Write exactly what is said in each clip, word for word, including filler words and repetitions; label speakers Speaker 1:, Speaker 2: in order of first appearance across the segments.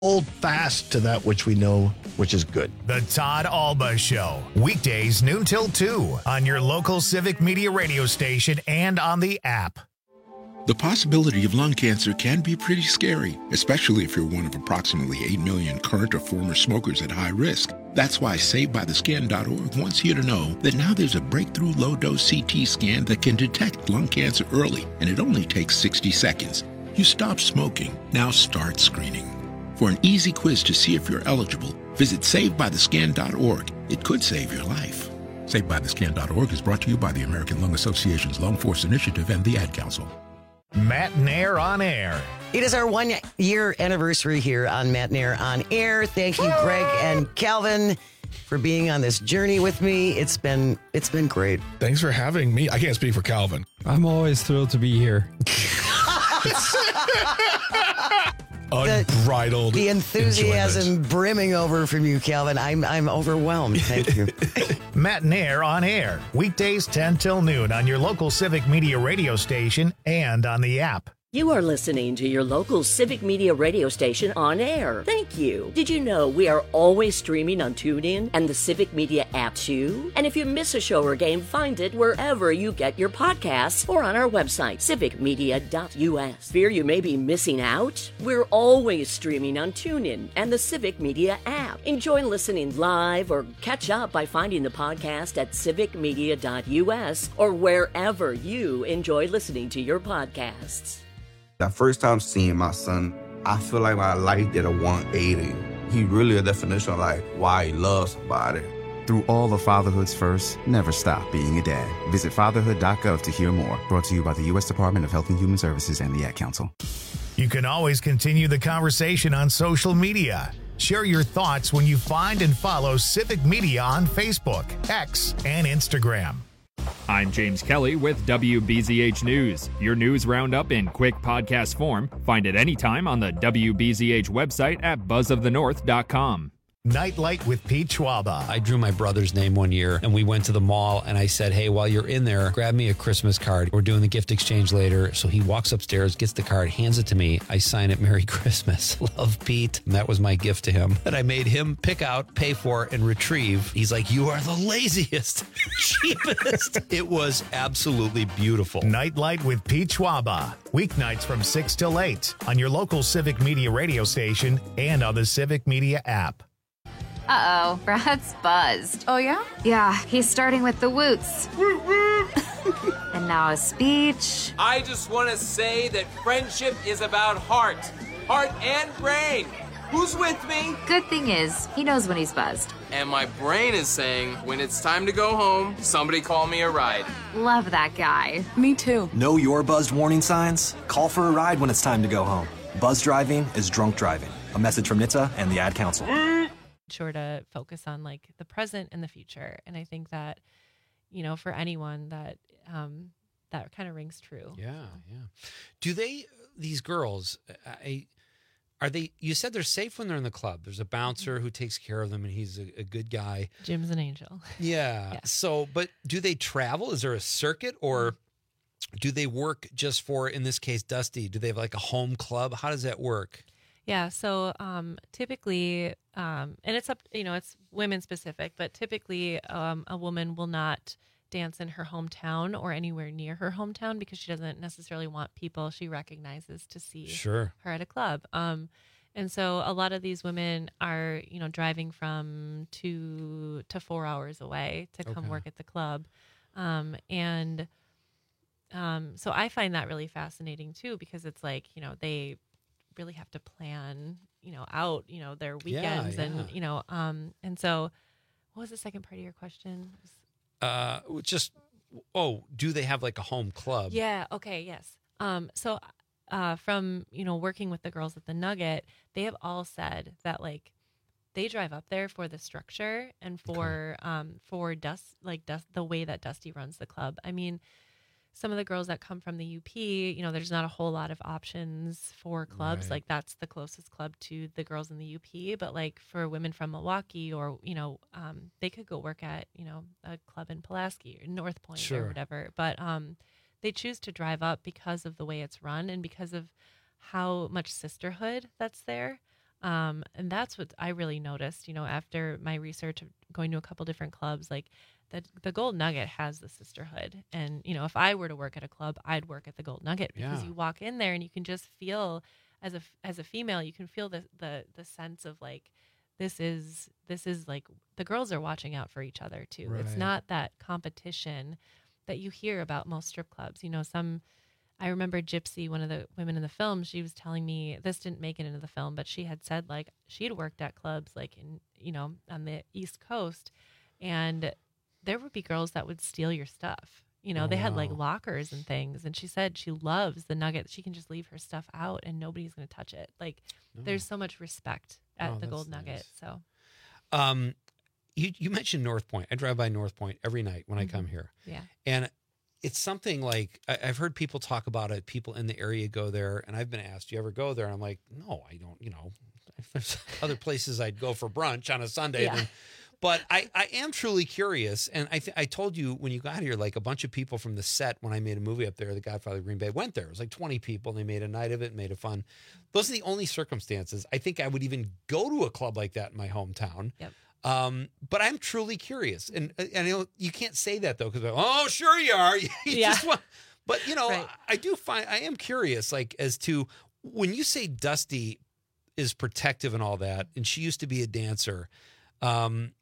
Speaker 1: hold fast to that which we know, which is good.
Speaker 2: The Todd Alba Show, weekdays noon till two on your local Civic Media radio station and on the app.
Speaker 3: The possibility of lung cancer can be pretty scary, especially if you're one of approximately eight million current or former smokers at high risk. That's why saved by the skin dot org wants you to know that now there's a breakthrough low-dose C T scan that can detect lung cancer early, and it only takes sixty seconds. You stop smoking, now start screening. For an easy quiz to see if you're eligible, visit saved by the skin dot org. It could save your life. saved by the skin dot org is brought to you by the American Lung Association's Lung Force Initiative and the Ad Council.
Speaker 2: Matt Nair on Air.
Speaker 4: It is our one-year anniversary here on Matt Nair on Air. Thank you, Greg and Calvin, for being on this journey with me. It's been it's been great.
Speaker 5: Thanks for having me. I can't speak for Calvin.
Speaker 6: I'm always thrilled to be here.
Speaker 5: Unbridled.
Speaker 4: The, the enthusiasm
Speaker 5: enjoyment.
Speaker 4: brimming over from you, Calvin. I'm I'm overwhelmed. Thank you.
Speaker 2: Matt Nair on Air, weekdays ten till noon on your local Civic Media radio station and on the app.
Speaker 7: You are listening to your local Civic Media radio station on air. Thank you. Did you know we are always streaming on TuneIn and the Civic Media app too? And if you miss a show or game, find it wherever you get your podcasts or on our website, civic media dot u s. Fear you may be missing out? We're always streaming on TuneIn and the Civic Media app. Enjoy listening live or catch up by finding the podcast at civic media dot u s or wherever you enjoy listening to your podcasts.
Speaker 8: That first time seeing my son, I feel like my life did a one eighty. He really a definition of like why he loves somebody.
Speaker 9: Through all of fatherhood's first, never stop being a dad. Visit fatherhood dot gov to hear more. Brought to you by the U S Department of Health and Human Services and the Ad Council.
Speaker 2: You can always continue the conversation on social media. Share your thoughts when you find and follow Civic Media on Facebook, X, and Instagram.
Speaker 10: I'm James Kelly with W B Z H News, your news roundup in quick podcast form. Find it anytime on the W B Z H website at buzz of the north dot com.
Speaker 2: Nightlight with Pete Schwaba.
Speaker 6: I drew my brother's name one year, and we went to the mall, and I said, hey, while you're in there, grab me a Christmas card. We're doing the gift exchange later. So he walks upstairs, gets the card, hands it to me. I sign it, Merry Christmas. Love, Pete. And that was my gift to him that I made him pick out, pay for, and retrieve. He's like, you are the laziest, cheapest. It was absolutely beautiful.
Speaker 2: Nightlight with Pete Schwaba. Weeknights from six till eight on your local Civic Media radio station and on the Civic Media app.
Speaker 11: Uh-oh, Brad's buzzed.
Speaker 12: Oh, yeah?
Speaker 11: Yeah, he's starting with the woots. And now a speech.
Speaker 13: I just want to say that friendship is about heart. Heart and brain. Who's with me?
Speaker 11: Good thing is, he knows when he's buzzed.
Speaker 13: And my brain is saying, when it's time to go home, somebody call me a ride.
Speaker 11: Love that guy.
Speaker 12: Me too.
Speaker 14: Know your buzzed warning signs? Call for a ride when it's time to go home. Buzz driving is drunk driving. A message from N H T S A and the Ad Council.
Speaker 15: Sure to focus on like the present and the future, and I think that, you know, for anyone that um that kind of rings true.
Speaker 6: Yeah, yeah. Do they, these girls, I, are they, you said they're safe when they're in the club. There's a bouncer who takes care of them, and he's a, a good guy.
Speaker 15: Jim's an angel.
Speaker 6: Yeah.
Speaker 15: Yeah.
Speaker 6: So, but do they travel? Is there a circuit, or do they work just for, in this case, Dusty? Do they have like a home club? How does that work?
Speaker 15: Yeah, so um, typically, um, and it's up, you know, it's women specific, but typically um, a woman will not dance in her hometown or anywhere near her hometown because she doesn't necessarily want people she recognizes to see
Speaker 6: Sure.
Speaker 15: her at a club. Um, and so a lot of these women are, you know, driving from two to four hours away to come
Speaker 6: Okay.
Speaker 15: work at the club. Um, and um, so I find that really fascinating too, because it's like, you know, they really have to plan, you know, out, you know, their weekends
Speaker 6: yeah.
Speaker 15: and, you know, um, and so what was the second part of your question?
Speaker 6: Uh, just, oh, do they have like a home club?
Speaker 15: Yeah. Okay. Yes. Um, so, uh, from, you know, working with the girls at the Nugget, they have all said that like they drive up there for the structure and for, okay. um, for Dust, like Dust, the way that Dusty runs the club. I mean, some of the girls that come from the U P, you know, there's not a whole lot of options for clubs.
Speaker 6: Right.
Speaker 15: Like that's the closest club to the girls in the U P. But like for women from Milwaukee or, you know, um, they could go work at, you know, a club in Pulaski or North Point
Speaker 6: Sure.
Speaker 15: or whatever. But um, they choose to drive up because of the way it's run and because of how much sisterhood that's there. Um, and that's what I really noticed, you know, after my research of going to a couple different clubs, like the, the Gold Nugget has the sisterhood. And, you know, if I were to work at a club, I'd work at the Gold Nugget because
Speaker 6: Yeah.
Speaker 15: you walk in there and you can just feel as a, as a female, you can feel the, the, the sense of like, this is, this is like the girls are watching out for each other too. It's
Speaker 6: Right.
Speaker 15: not that competition that you hear about most strip clubs. You know, some, I remember Gypsy, one of the women in the film, she was telling me, this didn't make it into the film, but she had said like she had worked at clubs like in, you know, on the East Coast, and there would be girls that would steal your stuff. You know,
Speaker 6: Oh,
Speaker 15: they had like
Speaker 6: wow.
Speaker 15: lockers and things. And she said she loves the Nugget. She can just leave her stuff out and nobody's going to touch it. Like
Speaker 6: No.
Speaker 15: there's so much respect at
Speaker 6: Oh,
Speaker 15: the
Speaker 6: that's
Speaker 15: Gold
Speaker 6: nice.
Speaker 15: Nugget. So
Speaker 6: Um, you you mentioned North Point. I drive by North Point every night when I come here.
Speaker 15: yeah.
Speaker 6: And it's something like I, I've heard people talk about it. People in the area go there, and I've been asked, "Do you ever go there?" And I'm like, "No, I don't." You know, there's other places I'd go for brunch on a Sunday.
Speaker 15: Yeah.
Speaker 6: Than, but I, I am truly curious, and I th- I told you when you got here, like a bunch of people from the set when I made a movie up there, The Godfather of Green Bay, went there. It was like twenty people. And they made a night of it, made it fun. Those are the only circumstances I think I would even go to a club like that in my hometown.
Speaker 15: Yep.
Speaker 6: Um, but I'm truly curious, and and you know, you can't say that though because oh, sure you are. You
Speaker 15: Yeah.
Speaker 6: just want, but you know,
Speaker 15: Right.
Speaker 6: I do find I am curious, like as to when you say Dusty is protective and all that, and she used to be a dancer. Um,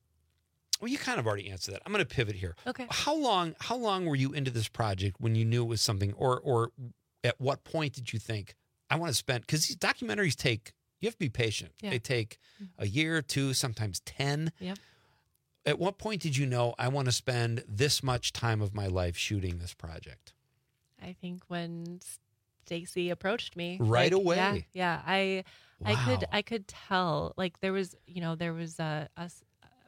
Speaker 6: well, you kind of already answered that. I'm going to pivot here.
Speaker 15: Okay.
Speaker 6: How long? How long were you into this project when you knew it was something, or or at what point did you think I want to spend? Because these documentaries take. You have to be patient.
Speaker 15: Yeah.
Speaker 6: They take a year, two, sometimes ten.
Speaker 15: Yep.
Speaker 6: At what point did you know I want to spend this much time of my life shooting this project?
Speaker 15: I think when Stacy approached me
Speaker 6: Right
Speaker 15: like,
Speaker 6: away.
Speaker 15: Yeah, yeah. I I could
Speaker 6: Wow.
Speaker 15: I could tell like there was you know there was a a, s-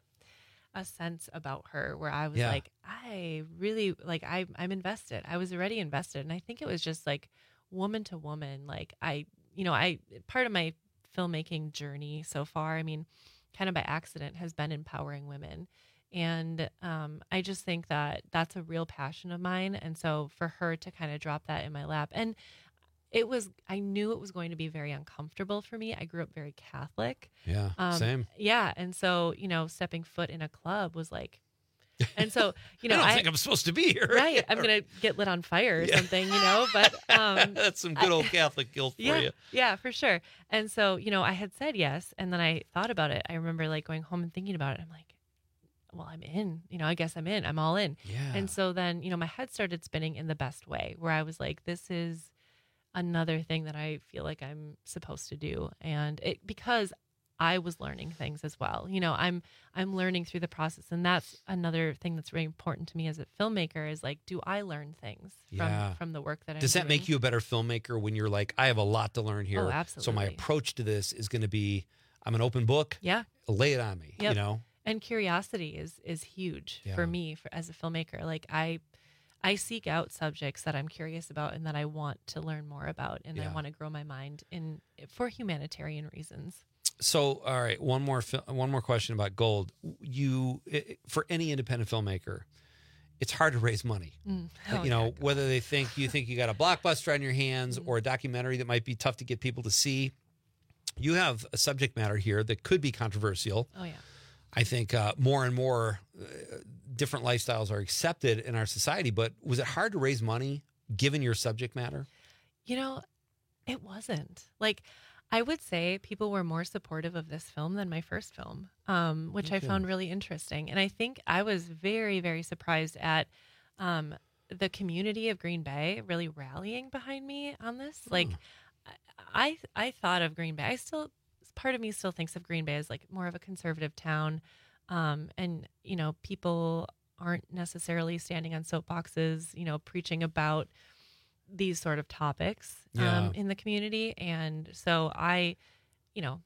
Speaker 15: a sense about her where I was
Speaker 6: Yeah.
Speaker 15: like I really like I I'm invested. I was already invested, and I think it was just like woman to woman. Like I you know I part of my filmmaking journey so far, I mean, kind of by accident, has been empowering women. And um, I just think that that's a real passion of mine. And so for her to kind of drop that in my lap, and it was, I knew it was going to be very uncomfortable for me. I grew up very Catholic.
Speaker 6: Yeah,
Speaker 15: Um,
Speaker 6: same.
Speaker 15: Yeah. And so, you know, stepping foot in a club was like, and so, you know,
Speaker 6: I don't
Speaker 15: I
Speaker 6: think I'm supposed to be here.
Speaker 15: right. I'm going to get lit on fire or
Speaker 6: Yeah.
Speaker 15: something, you know, but um,
Speaker 6: That's some good old Catholic guilt for
Speaker 15: yeah,
Speaker 6: you.
Speaker 15: yeah, for sure. And so, you know, I had said yes, and then I thought about it. I remember like going home and thinking about it. I'm like, well, I'm in. You know, I guess I'm in. I'm all in.
Speaker 6: Yeah.
Speaker 15: And so then, you know, my head started spinning in the best way, where I was like, this is another thing that I feel like I'm supposed to do, and it because I was learning things as well. You know, I'm I'm learning through the process, and that's another thing that's really important to me as a filmmaker is like, do I learn things from
Speaker 6: Yeah.
Speaker 15: from the work that I'm
Speaker 6: Does that
Speaker 15: doing?
Speaker 6: make you a better filmmaker when you're like, I have a lot to learn here?
Speaker 15: Oh,
Speaker 6: So my
Speaker 15: absolutely.
Speaker 6: approach to this is going to be, I'm an open book.
Speaker 15: Yeah.
Speaker 6: Lay it on me. You
Speaker 15: Yep.
Speaker 6: know.
Speaker 15: And curiosity is is huge
Speaker 6: Yeah.
Speaker 15: for me for, as a filmmaker. Like I I seek out subjects that I'm curious about and that I want to learn more about, and
Speaker 6: Yeah.
Speaker 15: I want to grow my mind in for humanitarian reasons.
Speaker 6: So, all right, one more fil- one more question about Gold. You i- for any independent filmmaker, it's hard to raise money.
Speaker 15: Mm.
Speaker 6: Uh,
Speaker 15: Oh,
Speaker 6: you know, whether they think you think you got a blockbuster on your hands
Speaker 15: Mm-hmm.
Speaker 6: or a documentary that might be tough to get people to see. You have a subject matter here that could be controversial.
Speaker 15: Oh yeah.
Speaker 6: I think uh, more and more uh, different lifestyles are accepted in our society. But was it hard to raise money given your subject matter?
Speaker 15: You know, it wasn't. Like, I would say people were more supportive of this film than my first film, um, which I
Speaker 6: Okay.
Speaker 15: found really interesting. And I think I was very, very surprised at um, the community of Green Bay really rallying behind me on this. Like, I I thought of Green Bay. I still, part of me still thinks of Green Bay as like more of a conservative town. Um, and, you know, people aren't necessarily standing on soapboxes, you know, preaching about these sort of topics
Speaker 6: Yeah.
Speaker 15: um, in the community. And so I, you know,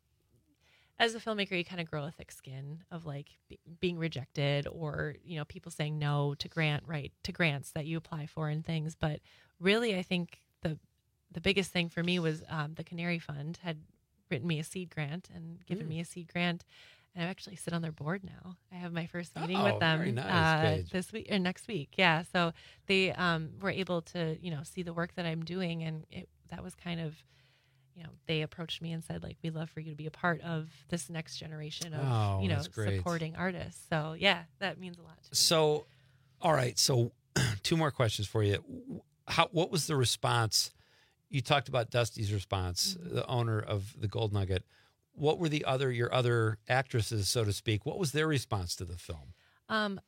Speaker 15: as a filmmaker, you kind of grow a thick skin of like be, being rejected or, you know, people saying no to grant, right, to grants that you apply for and things. But really, I think the the biggest thing for me was um, the Canary Fund had written me a seed grant and given
Speaker 6: Mm.
Speaker 15: me a seed grant. And I actually sit on their board now. I have my first meeting
Speaker 6: Oh,
Speaker 15: with them
Speaker 6: very nice,
Speaker 15: uh,
Speaker 6: Paige.
Speaker 15: this week or next week. Yeah. So they um, were able to, you know, see the work that I'm doing. And it, that was kind of, you know, they approached me and said, like, we'd love for you to be a part of this next generation of,
Speaker 6: Oh,
Speaker 15: you know,
Speaker 6: that's great.
Speaker 15: supporting artists. So, yeah, that means a lot to me.
Speaker 6: So, all right. So, two more questions for you. How? What was the response? You talked about Dusty's response, mm-hmm. the owner of the Gold Nugget. What were the other your other actresses, so to speak? What was their response to the film?
Speaker 15: Um,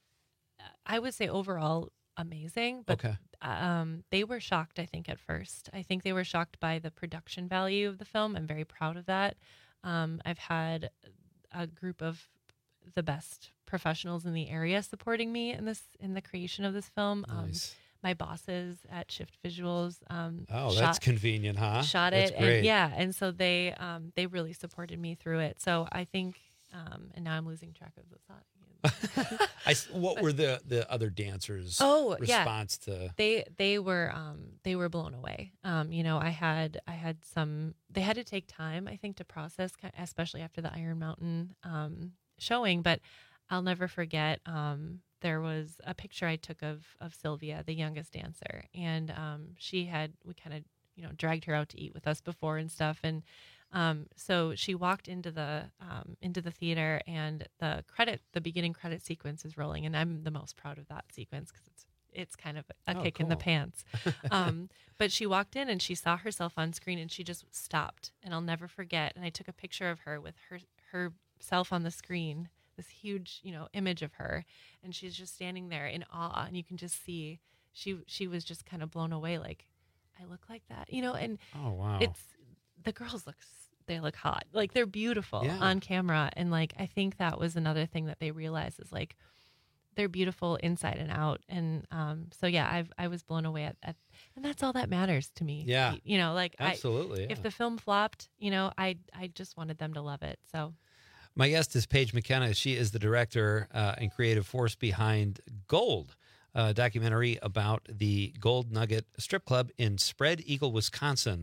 Speaker 15: I would say overall amazing, but
Speaker 6: Okay.
Speaker 15: um, they were shocked, I think, at first. I think they were shocked by the production value of the film. I'm very proud of that. Um, I've had a group of the best professionals in the area supporting me in this in the creation of this film.
Speaker 6: Nice.
Speaker 15: Um, my bosses at Shift Visuals. Um,
Speaker 6: Oh,
Speaker 15: shot,
Speaker 6: that's convenient, huh?
Speaker 15: Shot
Speaker 6: That's
Speaker 15: it,
Speaker 6: great.
Speaker 15: and yeah, and so they um, they really supported me through it. So I think, um, and now I'm losing track of the thought.
Speaker 6: I, what were the, the other dancers'
Speaker 15: oh,
Speaker 6: response
Speaker 15: yeah.
Speaker 6: to?
Speaker 15: They they were um, they were blown away. Um, you know, I had I had some. They had to take time, I think, to process, especially after the Iron Mountain um, showing. But I'll never forget. Um, there was a picture I took of of Sylvia, the youngest dancer, and um, she had we kind of you know dragged her out to eat with us before and stuff, and um, so she walked into the um, into the theater, and the credit the beginning credit sequence is rolling, and I'm the most proud of that sequence because it's it's kind of a
Speaker 6: Oh,
Speaker 15: kick in the
Speaker 6: cool.
Speaker 15: pants. Um, but she walked in and she saw herself on screen, and she just stopped, and I'll never forget. And I took a picture of her with her herself on the screen. This huge, you know, image of her, and she's just standing there in awe, and you can just see she she was just kind of blown away, like, I look like that, you know. And
Speaker 6: Oh, wow.
Speaker 15: it's the girls look they look hot, like they're beautiful
Speaker 6: Yeah.
Speaker 15: on camera, and like I think that was another thing that they realized is like they're beautiful inside and out, and um, so yeah, I've I was blown away at, at and that's all that matters to me.
Speaker 6: Yeah.
Speaker 15: you know, like
Speaker 6: Absolutely,
Speaker 15: I,
Speaker 6: yeah.
Speaker 15: if the film flopped, you know, I I just wanted them to love it, so.
Speaker 6: My guest is Paige McKenna. She is the director uh, and creative force behind Gold, a documentary about the Gold Nugget Strip Club in Spread Eagle, Wisconsin.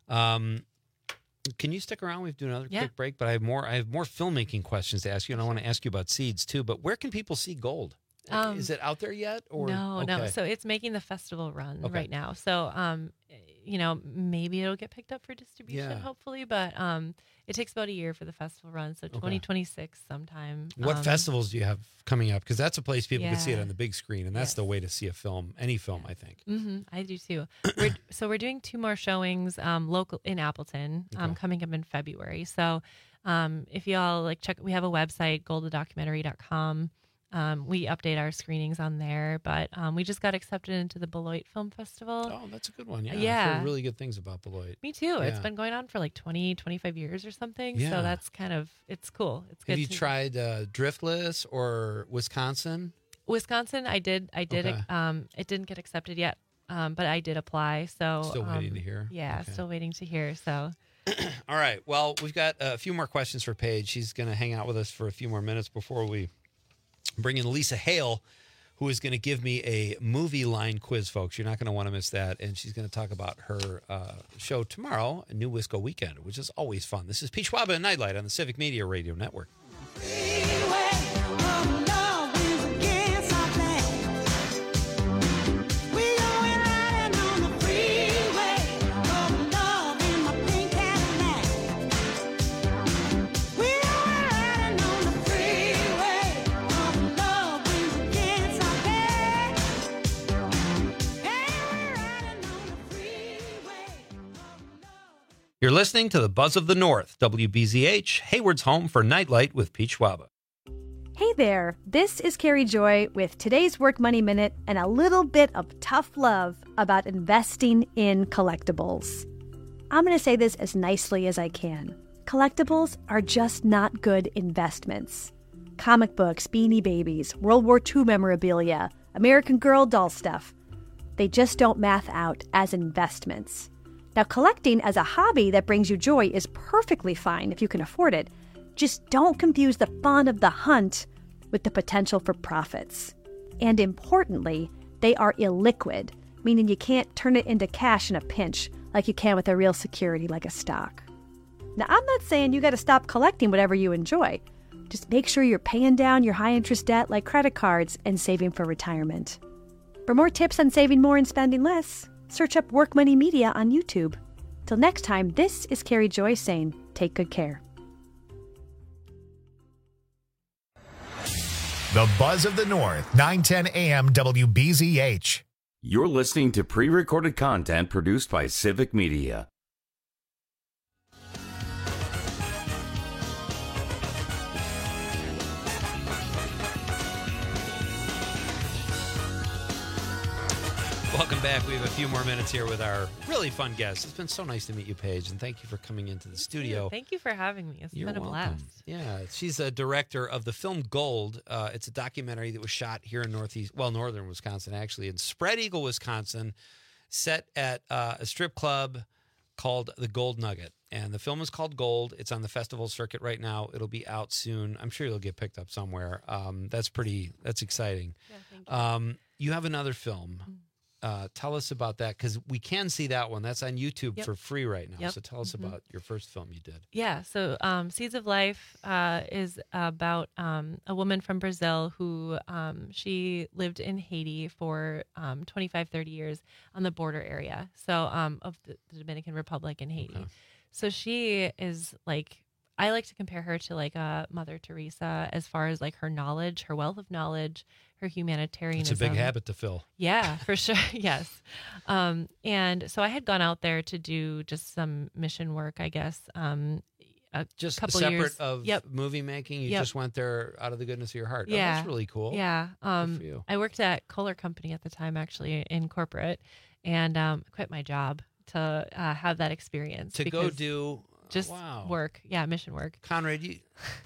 Speaker 6: Um, can you stick around? We've do another
Speaker 15: Yeah.
Speaker 6: quick break, but I have more. I have more filmmaking questions to ask you, and I want to ask you about Seeds too. But where can people see Gold?
Speaker 15: Um,
Speaker 6: is it out there yet? Or
Speaker 15: no, no.
Speaker 6: okay.
Speaker 15: So it's making the festival run
Speaker 6: Okay.
Speaker 15: right now. So, um, you know, maybe it'll get picked up for distribution,
Speaker 6: Yeah.
Speaker 15: hopefully. But um, it takes about a year for the festival run. So twenty twenty-six sometime.
Speaker 6: What
Speaker 15: um,
Speaker 6: festivals do you have coming up? Because that's a place people can see it
Speaker 15: Yeah.
Speaker 6: on the big screen, and that's the way to see a film, any film, I think.
Speaker 15: Mm-hmm, I do too. We're, so we're doing two more showings um, local in Appleton um, coming up in February. So um, if y'all like check, we have a website, gold a documentary dot com. Um, we update our screenings on there, but um, we just got accepted into the Beloit Film Festival.
Speaker 6: Oh, that's a good one. Yeah,
Speaker 15: Yeah.
Speaker 6: I've heard really good things about Beloit.
Speaker 15: Me too. It's
Speaker 6: Yeah.
Speaker 15: been going on for like twenty, twenty-five years or something.
Speaker 6: Yeah.
Speaker 15: So that's kind of, it's cool. It's good.
Speaker 6: Have you
Speaker 15: to-
Speaker 6: tried uh, Driftless or Wisconsin?
Speaker 15: Wisconsin? I did. I did.
Speaker 6: Okay.
Speaker 15: Um, it didn't get accepted yet, um, but I did apply. So
Speaker 6: Still waiting
Speaker 15: um,
Speaker 6: to hear?
Speaker 15: Yeah,
Speaker 6: Okay.
Speaker 15: still waiting to hear. So
Speaker 6: All right. Well, we've got a few more questions for Paige. She's going to hang out with us for a few more minutes before we bring in Lisa Hale, who is going to give me a movie line quiz, folks. You're not going to want to miss that. And she's going to talk about her uh, show tomorrow, New Wisco Weekend, which is always fun. This is Pete Schwaba and Nightlight on the Civic Media Radio Network. You're listening to the Buzz of the North, W B Z H, Hayward's home for Nightlight with Pete Schwaba.
Speaker 12: Hey there, this is Carrie Joy with today's Work Money Minute and a little bit of tough love about investing in collectibles. I'm going to say this as nicely as I can. Collectibles are just not good investments. Comic books, Beanie Babies, World War Two memorabilia, American Girl doll stuff. They just don't math out as investments. Now, collecting as a hobby that brings you joy is perfectly fine if you can afford it. Just don't confuse the fun of the hunt with the potential for profits. And importantly, they are illiquid, meaning you can't turn it into cash in a pinch like you can with a real security like a stock. Now, I'm not saying you got to stop collecting whatever you enjoy. Just make sure you're paying down your high-interest debt like credit cards and saving for retirement. For more tips on saving more and spending less, search up Work Money Media on YouTube. Till next time, this is Carrie Joy saying, take good care.
Speaker 2: The Buzz of the North, nine ten A M W B Z H.
Speaker 16: You're listening to pre-recorded content produced by Civic Media.
Speaker 6: Welcome back. We have a few more minutes here with our really fun guest. It's been so nice to meet you, Paige, and thank you for coming into the studio.
Speaker 15: Thank you for having me. It's
Speaker 6: You're
Speaker 15: been a
Speaker 6: welcome.
Speaker 15: blast.
Speaker 6: Yeah, she's a director of the film Gold. Uh, it's a documentary that was shot here in northeast, well, northern Wisconsin, actually, in Spread Eagle, Wisconsin, set at uh, a strip club called the Gold Nugget. And the film is called Gold. It's on the festival circuit right now. It'll be out soon. I'm sure it'll get picked up somewhere. Um, that's pretty, that's exciting.
Speaker 15: Yeah, thank you.
Speaker 6: Um, you have another film. Uh, tell us about that, because we can see that one. That's on YouTube
Speaker 15: Yep.
Speaker 6: for free right now.
Speaker 15: Yep.
Speaker 6: So tell us
Speaker 15: Mhm.
Speaker 6: about your first film you did.
Speaker 15: Yeah, so um, Seeds of Life uh, is about um, a woman from Brazil who um, she lived in Haiti for um, twenty-five, thirty years on the border area, so um, of the, the Dominican Republic and Haiti.
Speaker 6: Okay.
Speaker 15: So she is like, I like to compare her to like a Mother Teresa as far as like her knowledge, her wealth of knowledge, her humanitarianism.
Speaker 6: It's a big habit to fill.
Speaker 15: Yeah, for sure. Yes. Um, and so I had gone out there to do just some mission work, I guess. Um, a
Speaker 6: Just
Speaker 15: couple
Speaker 6: separate
Speaker 15: years.
Speaker 6: of
Speaker 15: Yep.
Speaker 6: movie making. You
Speaker 15: Yep.
Speaker 6: just went there out of the goodness of your heart. Oh,
Speaker 15: Yeah.
Speaker 6: that's really cool.
Speaker 15: Yeah. Um,
Speaker 6: for you.
Speaker 15: I worked at Kohler Company at the time, actually, in corporate, and um, quit my job to uh, have that experience.
Speaker 6: To go
Speaker 15: because
Speaker 6: do
Speaker 15: just
Speaker 6: wow.
Speaker 15: work. Yeah, mission work.
Speaker 6: Conrad, you,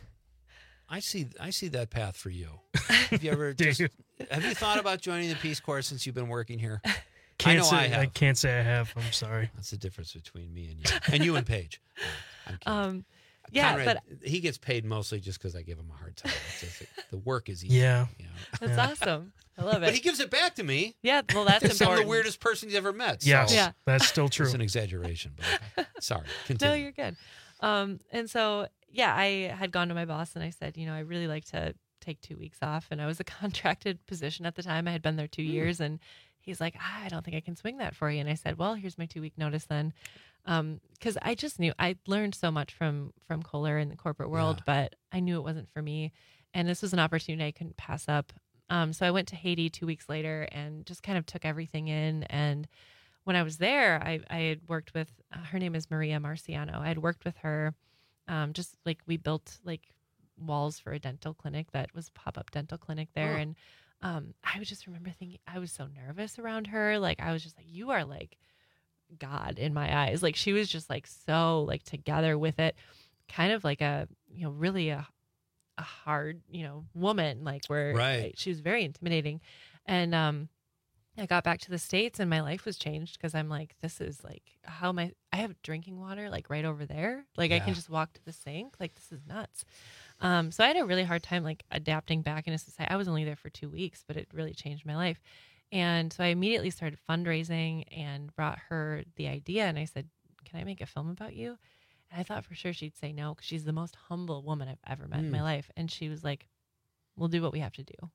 Speaker 6: I see. I see that path for you. Have you ever?
Speaker 17: Do
Speaker 6: just,
Speaker 17: you?
Speaker 6: Have you thought about joining the Peace Corps since you've been working here?
Speaker 17: Can't
Speaker 6: I know
Speaker 17: say,
Speaker 6: I have.
Speaker 17: can't say I have. I'm sorry.
Speaker 6: That's the difference between me and you, and you and Paige. I'm kidding.
Speaker 15: Um, yeah,
Speaker 6: Conrad,
Speaker 15: but
Speaker 6: he gets paid mostly just because I give him a hard time. It's just, the work is easy.
Speaker 17: Yeah.
Speaker 6: You know?
Speaker 15: that's
Speaker 17: Yeah.
Speaker 15: awesome. I love
Speaker 6: But
Speaker 15: it.
Speaker 6: he gives it back to me.
Speaker 15: Yeah, well, that's
Speaker 6: He's some of
Speaker 15: important.
Speaker 6: the weirdest person he's ever met.
Speaker 17: Yes,
Speaker 6: so
Speaker 15: Yeah.
Speaker 17: that's still true.
Speaker 6: It's an exaggeration, but sorry. Continue.
Speaker 15: No, you're good. Um, and so, yeah, I had gone to my boss and I said, you know, I really like to take two weeks off. And I was a contracted position at the time. I had been there two
Speaker 6: Mm.
Speaker 15: years. And he's like, ah, I don't think I can swing that for you. And I said, well, here's my two week notice then. Um, cause I just knew I learned so much from, from Kohler in the corporate world,
Speaker 6: Yeah.
Speaker 15: but I knew it wasn't for me. And this was an opportunity I couldn't pass up. Um, so I went to Haiti two weeks later and just kind of took everything in. And when I was there, I, I had worked with, uh, her name is Maria Marciano. I had worked with her, um, just like we built like walls for a dental clinic that was a pop-up dental clinic there.
Speaker 6: Oh.
Speaker 15: And um, I would just remember thinking, I was so nervous around her. Like, I was just like, you are like God in my eyes. Like, she was just like, so like together with it, kind of like a, you know, really a, a hard, you know, woman, like where
Speaker 6: Right.
Speaker 15: she was very intimidating. And, um, I got back to the States and my life was changed because I'm like, this is like, how am I? I have drinking water like right over there. Like I
Speaker 6: Yeah.
Speaker 15: can just walk to the sink. Like this is nuts. Um, so I had a really hard time like adapting back into society. I was only there for two weeks, but it really changed my life. And so I immediately started fundraising and brought her the idea. And I said, can I make a film about you? And I thought for sure she'd say no because she's the most humble woman I've ever met in my
Speaker 6: Mm.
Speaker 15: life. And she was like, we'll do what we have to do.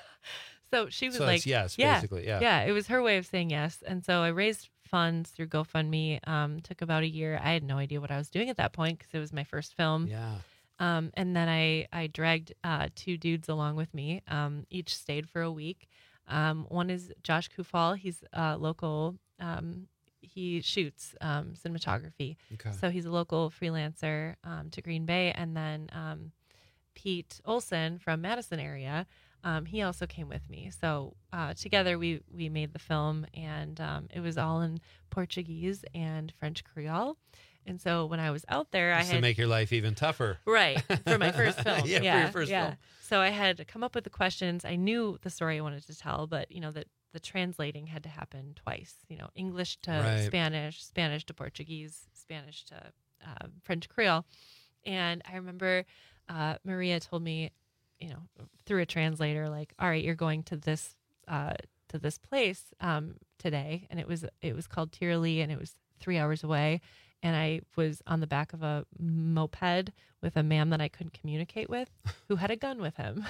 Speaker 15: So she was
Speaker 6: So
Speaker 15: like,
Speaker 6: it's yes,
Speaker 15: yeah,
Speaker 6: basically, yeah.
Speaker 15: yeah, it was her way of saying yes. And so I raised funds through GoFundMe. Um, took about a year. I had no idea what I was doing at that point because it was my first film.
Speaker 6: Yeah.
Speaker 15: Um, and then I I dragged uh, two dudes along with me. Um, each stayed for a week. Um, one is Josh Kufal. He's a local. Um, he shoots um, cinematography.
Speaker 6: Okay.
Speaker 15: So he's a local freelancer um, to Green Bay. And then um, Pete Olson from Madison area. Um, he also came with me. So uh, together we we made the film, and um, it was all in Portuguese and French Creole. And so when I was out there,
Speaker 6: Just
Speaker 15: I had
Speaker 6: to make your life even tougher.
Speaker 15: right for my first film.
Speaker 6: yeah,
Speaker 15: yeah,
Speaker 6: for your first
Speaker 15: yeah.
Speaker 6: film.
Speaker 15: So I had to come up with the questions. I knew the story I wanted to tell, but you know that the translating had to happen twice. You know, English to
Speaker 6: Right.
Speaker 15: Spanish, Spanish to Portuguese, Spanish to uh, French Creole. And I remember uh, Maria told me, you know, through a translator, like, all right, you're going to this uh, to this place um, today, and it was it was called Tiroli, and it was three hours away. And I was on the back of a moped with a man that I couldn't communicate with, who had a gun with him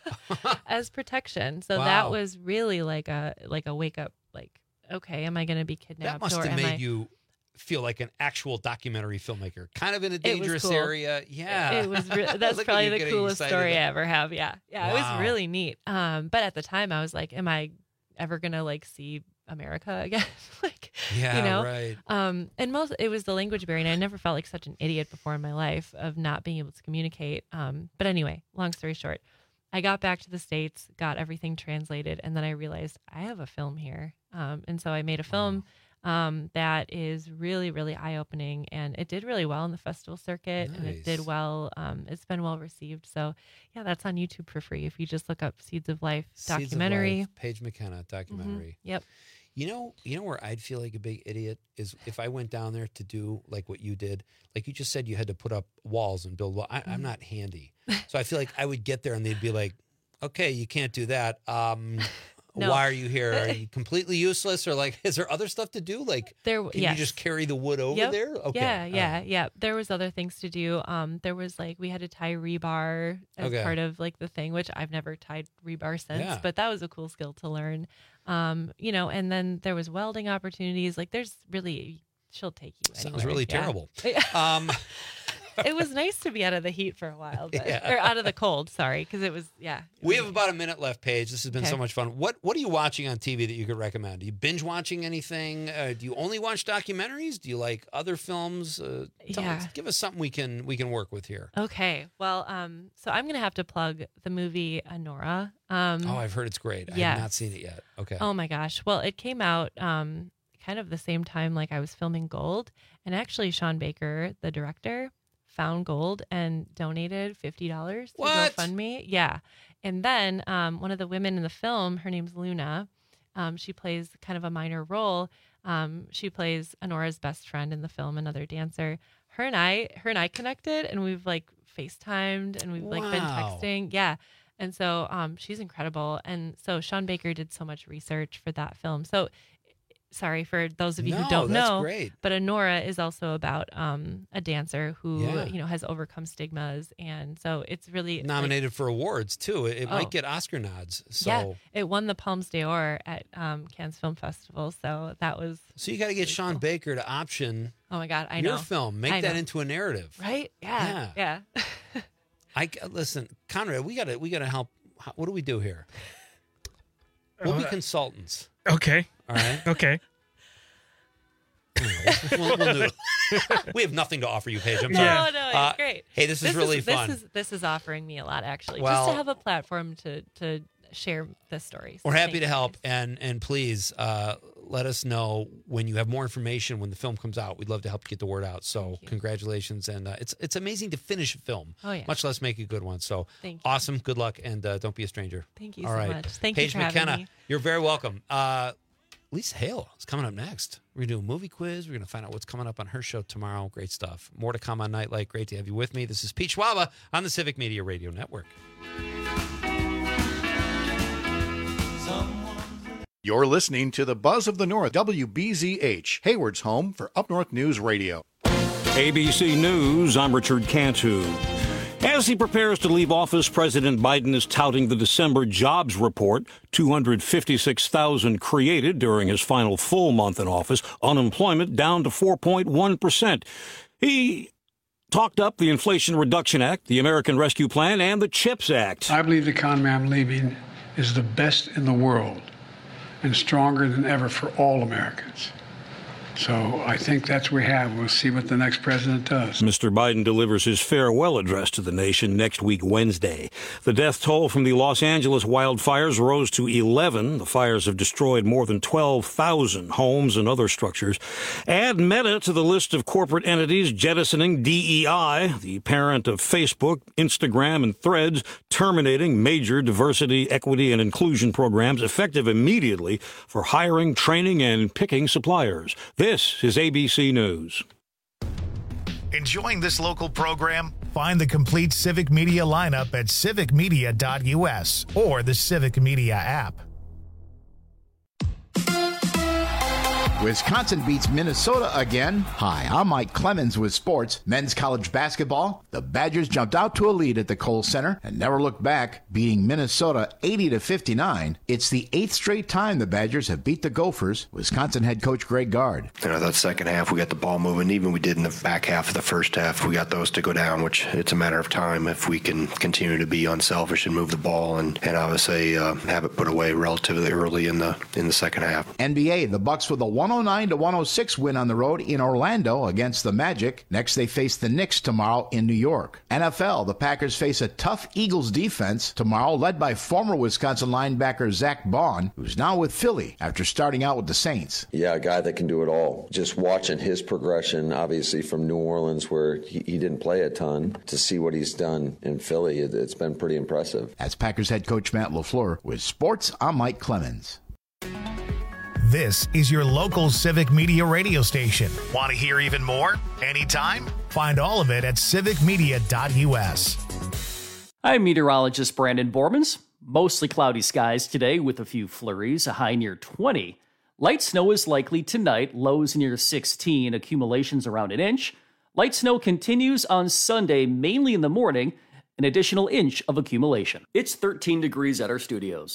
Speaker 15: as protection. So
Speaker 6: Wow.
Speaker 15: that was really like a like a wake up. Like, okay, am I going to be kidnapped?
Speaker 6: That must
Speaker 15: or
Speaker 6: have
Speaker 15: am
Speaker 6: made
Speaker 15: I...
Speaker 6: you feel like an actual documentary filmmaker, kind of in a dangerous
Speaker 15: cool.
Speaker 6: area. Yeah.
Speaker 15: It was, re- that's
Speaker 6: Look at
Speaker 15: probably
Speaker 6: you
Speaker 15: the
Speaker 6: getting
Speaker 15: coolest
Speaker 6: excited
Speaker 15: story I
Speaker 6: about-
Speaker 15: ever have. Yeah. Yeah. It
Speaker 6: Wow.
Speaker 15: was really neat. Um, but at the time I was like, am I ever going to like see America again? like,
Speaker 6: Yeah,
Speaker 15: you know,
Speaker 6: right.
Speaker 15: Um, and most, it was the language barrier. And I never felt like such an idiot before in my life of not being able to communicate. Um, but anyway, long story short, I got back to the States, got everything translated. And then I realized I have a film here. Um, and so I made a film um, that is really, really eye-opening, and it did really well in the festival circuit, and it did
Speaker 6: Nice.
Speaker 15: well. Um, it's been well received. So yeah, that's on YouTube for free. If you just look up Seeds of Life
Speaker 6: Seeds of
Speaker 15: documentary.
Speaker 6: Life, Paige McKenna documentary.
Speaker 15: Mhm. Yep.
Speaker 6: You know, you know where I'd feel like a big idiot is if I went down there to do like what you did. Like you just said, you had to put up walls and build. Wall. I, I'm not handy, so I feel like I would get there and they'd be like, "Okay, you can't do that. Um,
Speaker 15: No.
Speaker 6: Why are you here? Are you completely useless, or like, is there other stuff to do? Like,
Speaker 15: There-
Speaker 6: can
Speaker 15: yes.
Speaker 6: you just carry the wood over
Speaker 15: Yep.
Speaker 6: there? Okay,
Speaker 15: Yeah,
Speaker 6: all
Speaker 15: yeah,
Speaker 6: right.
Speaker 15: yeah. There was other things to do. Um, there was like we had to tie rebar as
Speaker 6: Okay.
Speaker 15: part of like the thing, which I've never tied rebar since,
Speaker 6: Yeah.
Speaker 15: but that was a cool skill to learn. Um, you know, and then there was welding opportunities. Like, there's really she'll take you.
Speaker 6: Sounds
Speaker 15: anywhere.
Speaker 6: really
Speaker 15: Yeah.
Speaker 6: terrible. Um,
Speaker 15: It was nice to be out of the heat for a while, but,
Speaker 6: Yeah.
Speaker 15: or out of the cold. Sorry, because it was yeah.
Speaker 6: we have about a minute left, Paige. This has been so
Speaker 15: Okay.
Speaker 6: much fun. What What are you watching on T V that you could recommend? Are you binge watching anything? Uh, do you only watch documentaries? Do you like other films? Uh, tell
Speaker 15: Yeah.
Speaker 6: us, give us something we can we can work with here.
Speaker 15: Okay, well, um, so I'm gonna have to plug the movie Anora. Um,
Speaker 6: Oh, I've heard it's great. I
Speaker 15: yes.
Speaker 6: have not seen it yet. Okay.
Speaker 15: Oh my gosh. Well, it came out um, kind of the same time like I was filming Gold, and actually Sean Baker, the director, found Gold and donated fifty dollars to
Speaker 6: What?
Speaker 15: GoFundMe. Yeah, and then um, one of the women in the film, her name's Luna. Um, she plays kind of a minor role. Um, she plays Anora's best friend in the film, another dancer. Her and I, her and I connected, and we've like FaceTimed, and we've like been
Speaker 6: Wow.
Speaker 15: texting. Yeah. And so um, she's incredible. And so Sean Baker did so much research for that film. So sorry for those of you
Speaker 6: No,
Speaker 15: who don't
Speaker 6: that's
Speaker 15: know,
Speaker 6: great.
Speaker 15: but Anora is also about um, a dancer who,
Speaker 6: Yeah.
Speaker 15: you know, has overcome stigmas. And so it's really like-
Speaker 6: Nominated for awards too. It, it
Speaker 15: Oh.
Speaker 6: might get Oscar nods. So
Speaker 15: yeah, it won the Palmes d'Or at um, Cannes Film Festival. So that was,
Speaker 6: so you got to get Sean Baker to option
Speaker 15: oh my God, I
Speaker 6: your
Speaker 15: know.
Speaker 6: film. Make
Speaker 15: I
Speaker 6: that
Speaker 15: know.
Speaker 6: into a narrative.
Speaker 15: Right? Yeah. Yeah.
Speaker 6: I listen, Conrad. We got to we got to help. how- What do we do here? We'll be
Speaker 17: Uh,
Speaker 6: consultants.
Speaker 17: Okay.
Speaker 6: All right.
Speaker 17: Okay.
Speaker 6: We'll, we'll do it. We have nothing to offer you, Paige. I'm sorry.
Speaker 15: No, no, it's
Speaker 6: Uh,
Speaker 15: great.
Speaker 6: Hey, this is really fun.
Speaker 15: This is, this is offering me a lot, actually,
Speaker 6: Well-
Speaker 15: just to have a platform to to share this story. So
Speaker 6: We're happy
Speaker 15: thank
Speaker 6: to
Speaker 15: you.
Speaker 6: help, and and please uh, let us know when you have more information when the film comes out. We'd love to help get the word out. So congratulations, and uh, it's it's amazing to finish a film,
Speaker 15: Oh, yeah.
Speaker 6: much less make a good one. So
Speaker 15: Thank you.
Speaker 6: awesome, good luck, and uh, don't be a stranger.
Speaker 15: Thank you
Speaker 6: All
Speaker 15: so
Speaker 6: right.
Speaker 15: much. Thank you
Speaker 6: Paige
Speaker 15: for having
Speaker 6: McKenna,
Speaker 15: me.
Speaker 6: you're very welcome. Uh, Lisa Hale is coming up next. We're gonna do a movie quiz. We're gonna find out what's coming up on her show tomorrow. Great stuff. More to come on Nightlight. Great to have you with me. This is Pete Schwaba on the Civic Media Radio Network.
Speaker 18: You're listening to the Buzz of the North, W B Z H, Hayward's home for Up North News Radio.
Speaker 19: A B C News, I'm Richard Cantu. As he prepares to leave office, President Biden is touting the December jobs report, two hundred fifty-six thousand created during his final full month in office, unemployment down to four point one percent. He talked up the Inflation Reduction Act, the American Rescue Plan, and the CHIPS Act.
Speaker 20: I believe the economy I'm leaving is the best in the world and stronger than ever for all Americans. So I think that's what we have. We'll see what the next president does.
Speaker 19: Mister Biden delivers his farewell address to the nation next week, Wednesday. The death toll from the Los Angeles wildfires rose to eleven. The fires have destroyed more than twelve thousand homes and other structures. Add Meta to the list of corporate entities jettisoning D E I, the parent of Facebook, Instagram, and Threads, terminating major diversity, equity, and inclusion programs effective immediately for hiring, training, and picking suppliers. This is A B C News.
Speaker 2: Enjoying this local program? Find the complete Civic Media lineup at civic media dot U S or the Civic Media app.
Speaker 17: Wisconsin beats Minnesota again. Hi, I'm Mike Clemens with sports. Men's college basketball. The Badgers jumped out to a lead at the Kohl Center and never looked back, beating Minnesota eighty to fifty-nine. It's the eighth straight time the Badgers have beat the Gophers. Wisconsin head coach Greg Gard.
Speaker 21: You know, that second half, we got the ball moving. Even we did in the back half of the first half, we got those to go down, which it's a matter of time if we can continue to be unselfish and move the ball and, and obviously uh, have it put away relatively early in the in the second half.
Speaker 17: N B A, the Bucks with a one oh nine to one oh six win on the road in Orlando against the Magic. Next, they face the Knicks tomorrow in New York. N F L, the Packers face a tough Eagles defense tomorrow, led by former Wisconsin linebacker Zach Baun, who's now with Philly after starting out with the Saints.
Speaker 22: Yeah, a guy that can do it all. Just watching his progression, obviously from New Orleans, where he, he didn't play a ton, to see what he's done in Philly, it, it's been pretty impressive.
Speaker 17: As Packers head coach Matt LaFleur, with sports, I'm Mike Clemens.
Speaker 2: This is your local Civic Media radio station. Want to hear even more? Anytime? Find all of it at civic media dot u s.
Speaker 23: I'm meteorologist Brandon Bormans. Mostly cloudy skies today with a few flurries, a high near twenty. Light snow is likely tonight, lows near sixteen, accumulations around an inch. Light snow continues on Sunday, mainly in the morning, an additional inch of accumulation. It's thirteen degrees at our studios.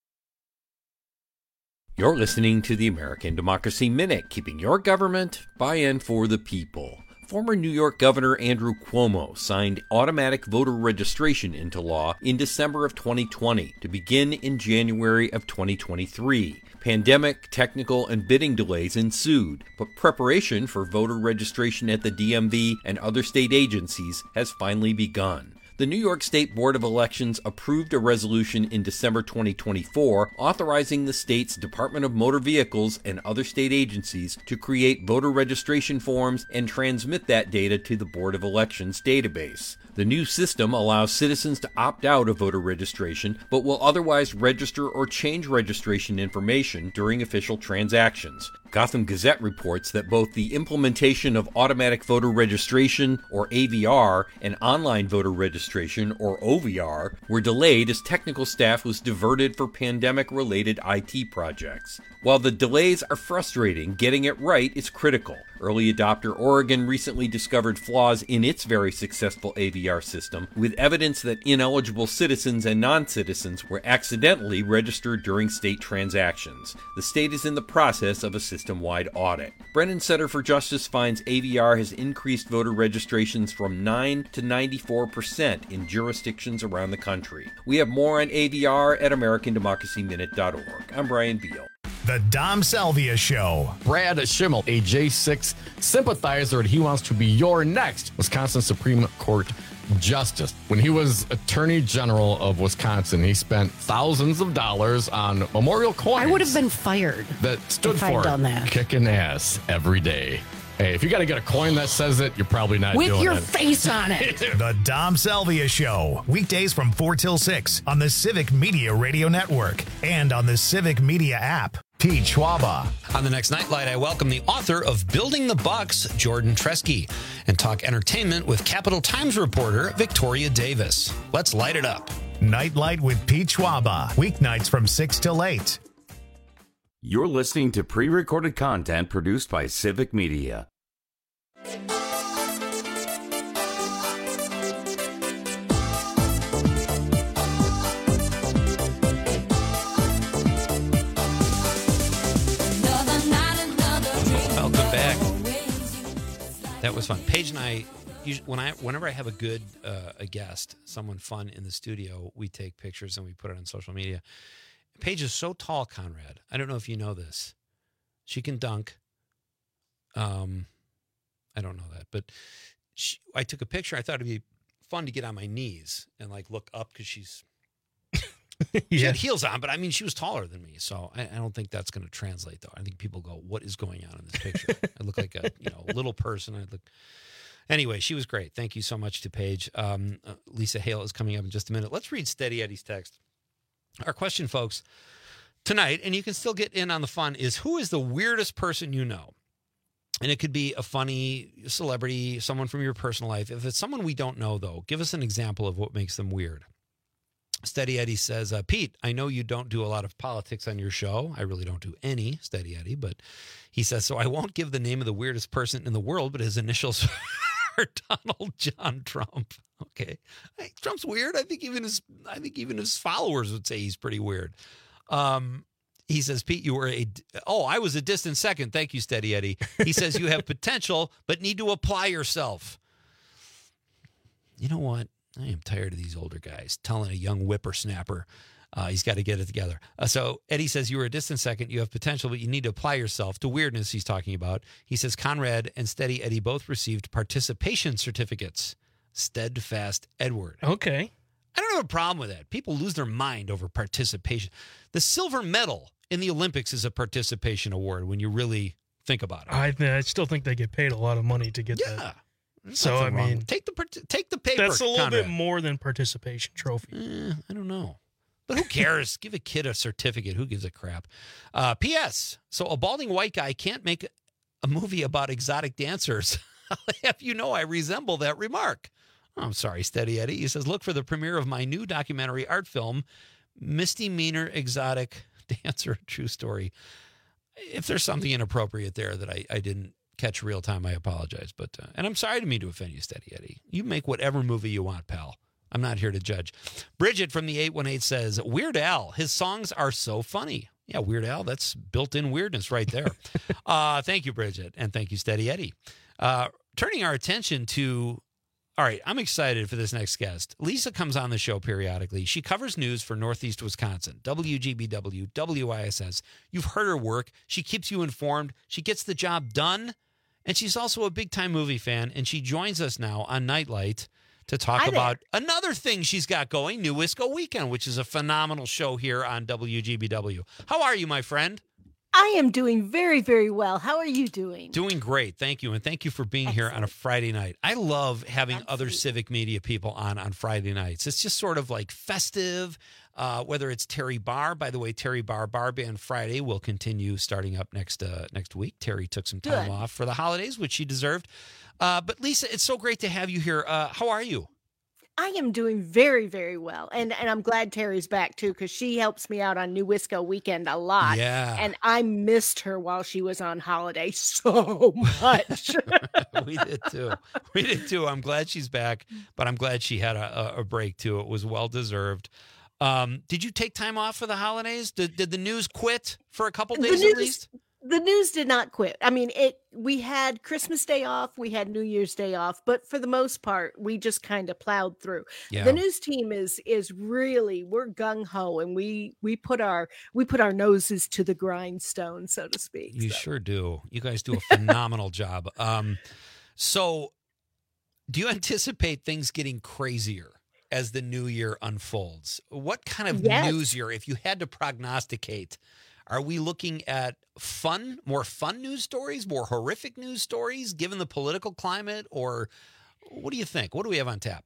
Speaker 16: You're listening to the American Democracy Minute, keeping your government by and for the people. Former New York Governor Andrew Cuomo signed automatic voter registration into law in December of twenty twenty to begin in January of twenty twenty-three. Pandemic, technical, and bidding delays ensued, but preparation for voter registration at the D M V and other state agencies has finally begun. The New York State Board of Elections approved a resolution in December twenty twenty-four authorizing the state's Department of Motor Vehicles and other state agencies to create voter registration forms and transmit that data to the Board of Elections database. The new system allows citizens to opt out of voter registration, but will otherwise register or change registration information during official transactions. Gotham Gazette reports that both the implementation of automatic voter registration, or A V R, and online voter registration, or O V R, were delayed as technical staff was diverted for pandemic-related I T projects. While the delays are frustrating, getting it right is critical. Early adopter Oregon recently discovered flaws in its very successful A V R system, with evidence that ineligible citizens and non-citizens were accidentally registered during state transactions. The state is in the process of a system-wide audit. Brennan Center for Justice finds A V R has increased voter registrations from nine to ninety-four percent in jurisdictions around the country. We have more on A V R at american democracy minute dot org. I'm Brian Beal.
Speaker 2: The Dom Salvia Show.
Speaker 24: Brad Schimmel, a J six sympathizer, and he wants to be your next Wisconsin Supreme Court justice. When he was Attorney General of Wisconsin, he spent thousands of dollars on memorial coins.
Speaker 25: I would have been fired
Speaker 24: that stood
Speaker 25: if
Speaker 24: for
Speaker 25: I'd done that.
Speaker 24: Kicking ass every day. Hey, if you got to get a coin that says it, you're probably not
Speaker 25: With
Speaker 24: doing it.
Speaker 25: your face on it.
Speaker 2: The Dom Salvia Show. Weekdays from four till six on the Civic Media Radio Network and on the Civic Media app. Pete Schwaba.
Speaker 26: On the next Nightlight, I welcome the author of Building the Bucks, Jordan Tresky, and talk entertainment with Capital Times reporter Victoria Davis. Let's light it up.
Speaker 2: Nightlight with Pete Schwaba. Weeknights from six till eight.
Speaker 16: You're listening to pre-recorded content produced by Civic Media.
Speaker 26: Welcome back. That was fun. Paige and I, usually, when I, whenever I have a good uh, a guest, someone fun in the studio, we take pictures and we put it on social media. Paige is so tall, Conrad. I don't know if you know this. She can dunk. Um, I don't know that, but she, I took a picture. I thought it'd be fun to get on my knees and like look up because she's she
Speaker 1: Yeah.
Speaker 26: had heels on, but I mean she was taller than me, so I, I don't think that's going to translate though. I think people go, "What is going on in this picture?" I look like a you know little person. I look. Anyway, she was great. Thank you so much to Paige. Um, uh, Lisa Hale is coming up in just a minute. Let's read Steady Eddie's text. Our question, folks, tonight, and you can still get in on the fun, is who is the weirdest person you know? And it could be a funny celebrity, someone from your personal life. If it's someone we don't know, though, give us an example of what makes them weird. Steady Eddie says, uh, Pete, I know you don't do a lot of politics on your show. I really don't do any, Steady Eddie, but he says, so I won't give the name of the weirdest person in the world, but his initials are Donald John Trump. Okay. Hey, Trump's weird. I think even his I think even his followers would say he's pretty weird. Um, he says, Pete, you were a, oh, I was a distant second. Thank you, Steady Eddie. He says you have potential, but need to apply yourself. You know what? I am tired of these older guys telling a young whippersnapper uh, he's got to get it together. Uh, so Eddie says you were a distant second. You have potential, but you need to apply yourself to weirdness he's talking about. He says Conrad and Steady Eddie both received participation certificates. Steadfast Edward.
Speaker 3: Okay.
Speaker 26: I don't have a problem with that. People lose their mind over participation. The silver medal in the Olympics is a participation award when you really think about it.
Speaker 3: I, I still think they get paid a lot of money to get
Speaker 26: yeah.
Speaker 3: that.
Speaker 26: There's
Speaker 3: So, I
Speaker 26: nothing wrong.
Speaker 3: mean,
Speaker 26: take the part- take the paper.
Speaker 3: that's a little
Speaker 26: Conrad.
Speaker 3: bit more than participation trophy.
Speaker 26: Eh, I don't know. But who cares? Give a kid a certificate. Who gives a crap? Uh, P S. So a balding white guy can't make a movie about exotic dancers. I'll have you know I resemble that remark. Oh, I'm sorry, Steady Eddie. He says, look for the premiere of my new documentary art film, Misdemeanor Exotic Dancer, True Story. If there's something inappropriate there that I, I didn't catch real time, I apologize. But uh, and I'm sorry to me to offend you, Steady Eddie. You make whatever movie you want, pal. I'm not here to judge. Bridget from the eight one eight says, Weird Al, his songs are so funny. Yeah, Weird Al, that's built-in weirdness right there. uh, thank you, Bridget, and thank you, Steady Eddie. Uh, turning our attention to, all right, I'm excited for this next guest. Lisa comes on the show periodically. She covers news for Northeast Wisconsin, W G B W, W I S S. You've heard her work. She keeps you informed. She gets the job done, and she's also a big-time movie fan, and she joins us now on Nightlight to talk
Speaker 4: Hi there.
Speaker 26: about another thing she's got going, New Wisco Weekend, which is a phenomenal show here on W G B W. How are you, my friend?
Speaker 4: I am doing very, very well. How are you doing?
Speaker 26: Doing great. Thank you. And thank you for being Excellent. here on a Friday night. I love having Absolutely. other civic media people on on Friday nights. It's just sort of like festive, uh, whether it's Terry Barr. By the way, Terry Barr Bar Band Friday will continue starting up next uh, next week. Terry took some time
Speaker 4: Good.
Speaker 26: off for the holidays, which she deserved. Uh, but Lisa, it's so great to have you here. Uh, how are you?
Speaker 4: I am doing very, very well. And and I'm glad Terry's back too, because she helps me out on New Wisco Weekend a lot.
Speaker 26: Yeah.
Speaker 4: And I missed her while she was on holiday so much.
Speaker 26: We did too. We did too. I'm glad she's back, but I'm glad she had a, a break too. It was well deserved. Um, did you take time off for the holidays? Did, did the news quit for a couple days
Speaker 4: news,
Speaker 26: at least?
Speaker 4: The news did not quit. I mean, it. We had Christmas Day off, we had New Year's Day off, but for the most part, we just kind of plowed through.
Speaker 26: Yeah.
Speaker 4: The news team is is really we're gung ho, and we we put our we put our noses to the grindstone, so to speak.
Speaker 26: You
Speaker 4: so.
Speaker 26: sure do. You guys do a phenomenal job. Um, so, do you anticipate things getting crazier as the new year unfolds? What kind of
Speaker 4: Yes.
Speaker 26: news year, if you had to prognosticate? Are we looking at fun, more fun news stories, more horrific news stories, given the political climate, or what do you think? What do we have on tap?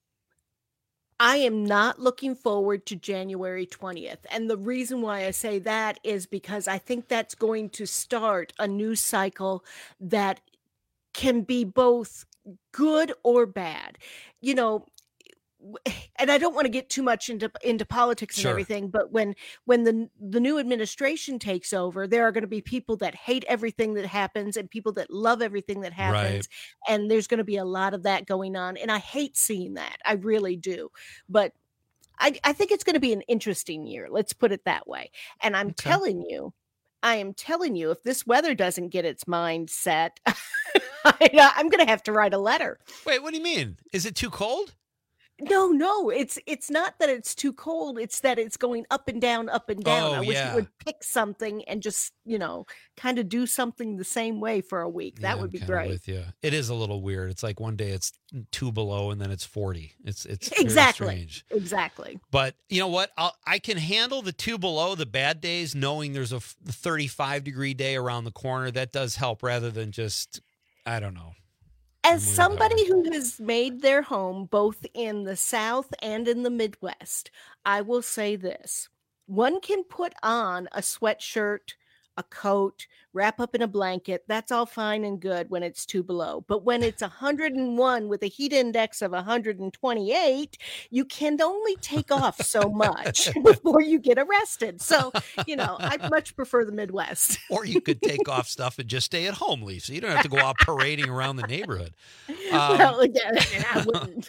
Speaker 4: I am not looking forward to January twentieth. And the reason why I say that is because I think that's going to start a news cycle that can be both good or bad. You know, and I don't want to get too much into into politics and Sure. everything, but when when the the new administration takes over, there are going to be people that hate everything that happens and people that love everything that happens, and there's going to be a lot of that going on. And I hate seeing that. I really do. But I, I think it's going to be an interesting year. Let's put it that way. And I'm
Speaker 26: Okay.
Speaker 4: telling you, I am telling you, if this weather doesn't get its mind set, I, I'm going to have to write a letter.
Speaker 26: Wait, what do you mean? Is it too cold?
Speaker 4: No, no, it's it's not that it's too cold. It's that it's going up and down, up and down.
Speaker 26: Oh,
Speaker 4: I wish
Speaker 26: yeah.
Speaker 4: it would pick something and just, you know, kind of do something the same way for a week. That
Speaker 26: Yeah,
Speaker 4: would
Speaker 26: I'm
Speaker 4: be
Speaker 26: kinda
Speaker 4: great.
Speaker 26: With you. It is a little weird. It's like one day it's two below and then it's forty. It's it's very
Speaker 4: Exactly.
Speaker 26: strange.
Speaker 4: Exactly.
Speaker 26: But you know what? I'll, I can handle the two below, the bad days, knowing there's a f- thirty-five degree day around the corner. That does help rather than just, I don't know.
Speaker 4: As
Speaker 26: weird that
Speaker 4: somebody who has made their home both in the South and in the Midwest, I will say this. One can put on a sweatshirt, a coat, wrap up in a blanket. That's all fine and good when it's two below. But when it's one hundred one with a heat index of one hundred twenty-eight, you can only take off so much before you get arrested. So, you know, I much prefer the Midwest.
Speaker 26: Or you could take off stuff and just stay at home, Lisa. You don't have to go out parading around the neighborhood. Um,
Speaker 4: well, again, I wouldn't.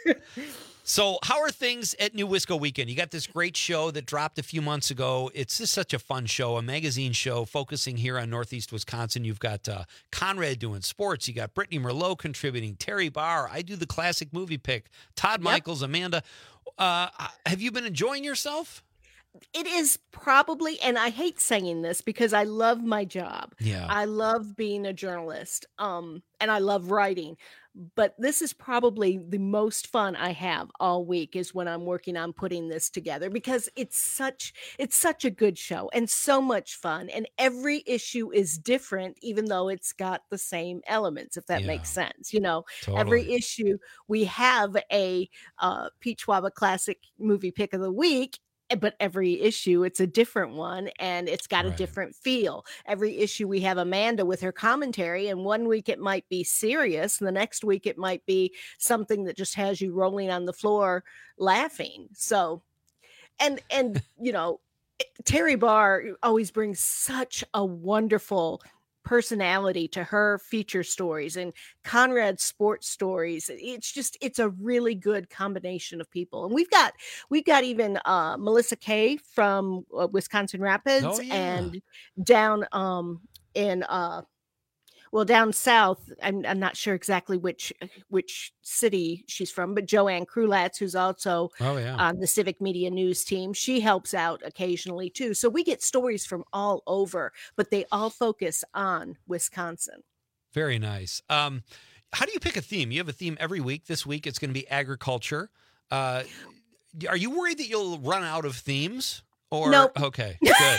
Speaker 26: So how are things at New Wisco Weekend? You got this great show that dropped a few months ago. It's just such a fun show, a magazine show focusing here on Northeast Wisconsin. You've got uh, Conrad doing sports. You got Brittany Merlot contributing, Terry Barr. I do the classic movie pick, Todd
Speaker 4: Yep.
Speaker 26: Michaels, Amanda. Uh, have you been enjoying yourself?
Speaker 4: It is probably, and I hate saying this because I love my job.
Speaker 26: Yeah.
Speaker 4: I love being a journalist, um, and I love writing. But this is probably the most fun I have all week is when I'm working on putting this together because it's such it's such a good show and so much fun. And every issue is different, even though it's got the same elements, if that
Speaker 5: Yeah.
Speaker 4: makes sense. You know,
Speaker 5: Totally.
Speaker 4: every issue we have a uh, Peach Waba Classic movie pick of the week. But every issue, it's a different one, and it's got
Speaker 5: Right.
Speaker 4: a different feel. Every issue, we have Amanda with her commentary, and one week it might be serious, and the next week it might be something that just has you rolling on the floor laughing. So, and and you know, Terry Barr always brings such a wonderful personality to her feature stories and Conrad's sports stories. It's just it's a really good combination of people. And we've got we've got even uh Melissa Kay from uh, Wisconsin Rapids
Speaker 5: Oh, yeah.
Speaker 4: and down um in uh well down south. I'm I'm not sure exactly which which city she's from, but Joanne Krulatz, who's also
Speaker 26: Oh, yeah.
Speaker 4: on the Civic Media News team, she helps out occasionally too. So we get stories from all over, but they all focus on Wisconsin.
Speaker 26: Very nice. Um, how do you pick a theme? You have a theme every week. This week it's going to be agriculture. Uh, are you worried that you'll run out of themes? Or
Speaker 4: Nope.
Speaker 26: Okay, good.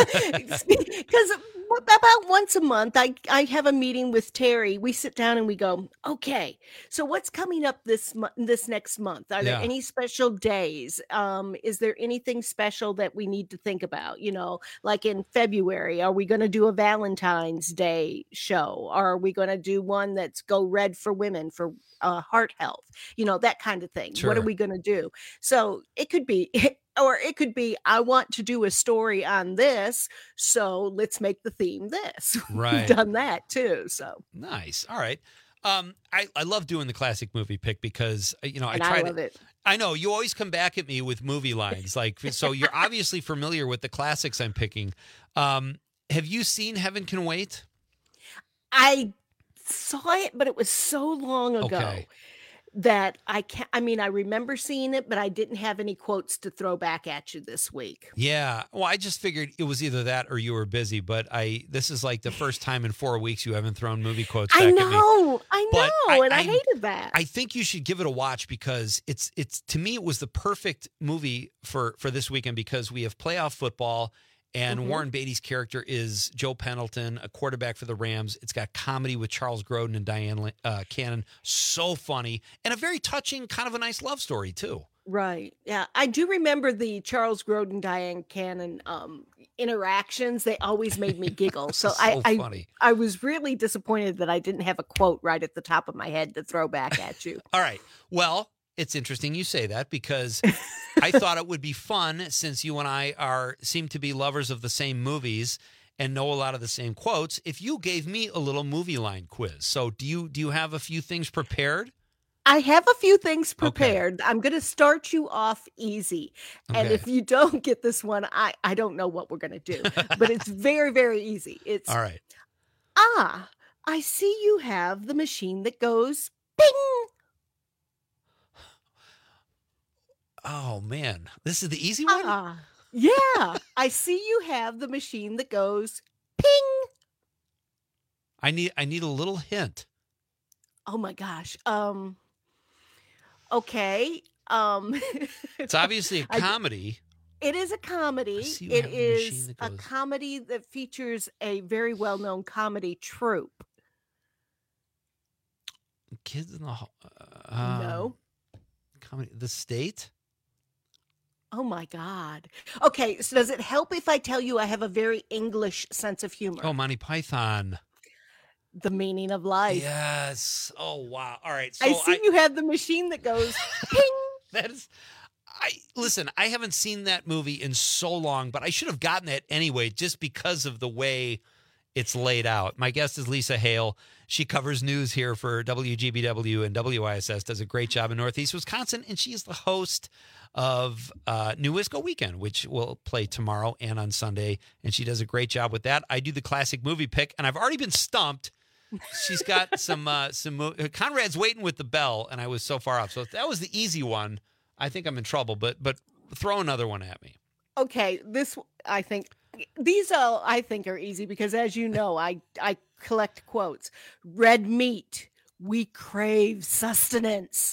Speaker 4: Because about once a month, I, I have a meeting with Terry. We sit down and we go, okay, so what's coming up this mo- this next month? Are there
Speaker 5: Yeah.
Speaker 4: any special days? Um, is there anything special that we need to think about? You know, like in February, are we going to do a Valentine's Day show? Or are we going to do one that's Go Red for Women for uh, heart health? You know, that kind of thing. What are
Speaker 5: Sure.
Speaker 4: we going to do? So it could be or it could be, I want to do a story on this, so let's make the theme this.
Speaker 26: Right.
Speaker 4: We've done that too. So
Speaker 26: Nice. All right. Um, I, I love doing the classic movie pick because, uh, you know, I
Speaker 4: And
Speaker 26: try
Speaker 4: I
Speaker 26: to.
Speaker 4: love it.
Speaker 26: I know you always come back at me with movie lines. Like, so you're obviously familiar with the classics I'm picking. Um, have you seen Heaven Can Wait?
Speaker 4: I saw it, but it was so long ago
Speaker 26: Okay.
Speaker 4: that I can't. I mean, I remember seeing it, but I didn't have any quotes to throw back at you this week.
Speaker 26: Yeah. Well, I just figured it was either that or you were busy, but I, this is like the first time in four weeks you haven't thrown movie quotes back
Speaker 4: I
Speaker 26: at me.
Speaker 4: know, I
Speaker 26: But
Speaker 4: know,
Speaker 26: I-
Speaker 4: and I,
Speaker 26: I-
Speaker 4: hated that.
Speaker 26: I think you should give it a watch because it's it's to me it was the perfect movie for for this weekend because we have playoff football and
Speaker 5: Mhm.
Speaker 26: Warren Beatty's character is Joe Pendleton, a quarterback for the Rams. It's got comedy with Charles Grodin and Diane uh, Cannon, so funny and a very touching, kind of a nice love story too.
Speaker 4: Right. Yeah. I do remember the Charles Grodin, Diane Cannon um, interactions. They always made me giggle. So,
Speaker 26: So
Speaker 4: I, I,
Speaker 26: funny.
Speaker 4: I was really disappointed that I didn't have a quote right at the top of my head to throw back at you.
Speaker 26: All right. Well, it's interesting you say that because I thought it would be fun since you and I are seem to be lovers of the same movies and know a lot of the same quotes. If you gave me a little movie line quiz, so do you do you have a few things prepared?
Speaker 4: I have a few things prepared. I'm going to start you off easy. And
Speaker 26: Okay.
Speaker 4: if you don't get this one, I, I don't know what we're going to do, but it's very, very easy. It's,
Speaker 26: All right.
Speaker 4: ah, I see you have the machine that goes ping.
Speaker 26: Oh man, this is the easy one.
Speaker 4: Ah, yeah. I see you have the machine that goes ping.
Speaker 26: I need I need a little hint.
Speaker 4: Oh my gosh. Um, okay. Um,
Speaker 26: It's obviously a
Speaker 4: I-
Speaker 26: comedy.
Speaker 4: It is a comedy.
Speaker 26: see you
Speaker 4: It
Speaker 26: have the machine
Speaker 4: is
Speaker 26: that
Speaker 4: a
Speaker 26: goes-
Speaker 4: comedy that features a very well-known comedy troupe.
Speaker 26: Kids in the Hall. Uh,
Speaker 4: No.
Speaker 26: comedy. The State.
Speaker 4: Oh my God. Okay, so does it help if I tell you I have a very English sense of humor?
Speaker 26: Oh, Monty Python.
Speaker 4: The Meaning of Life.
Speaker 26: Yes. Oh, wow. All right. So
Speaker 4: I see
Speaker 26: I,
Speaker 4: you have the machine that goes ping.
Speaker 26: that is, I listen, I haven't seen that movie in so long, but I should have gotten that anyway, just because of the way it's laid out. My guest is Lisa Hale. She covers news here for W G B W and W I S S, does a great job in Northeast Wisconsin, and she is the host of uh, New Wisco Weekend, which will play tomorrow and on Sunday, and she does a great job with that. I do the classic movie pick, and I've already been stumped. She's got some uh, some mo- Conrad's waiting with the bell, and I was so far off. So if that was the easy one, I think I'm in trouble. But but throw another one at me.
Speaker 4: Okay, this I think these all I think are easy because, as you know, I I collect quotes. Red meat, we crave sustenance.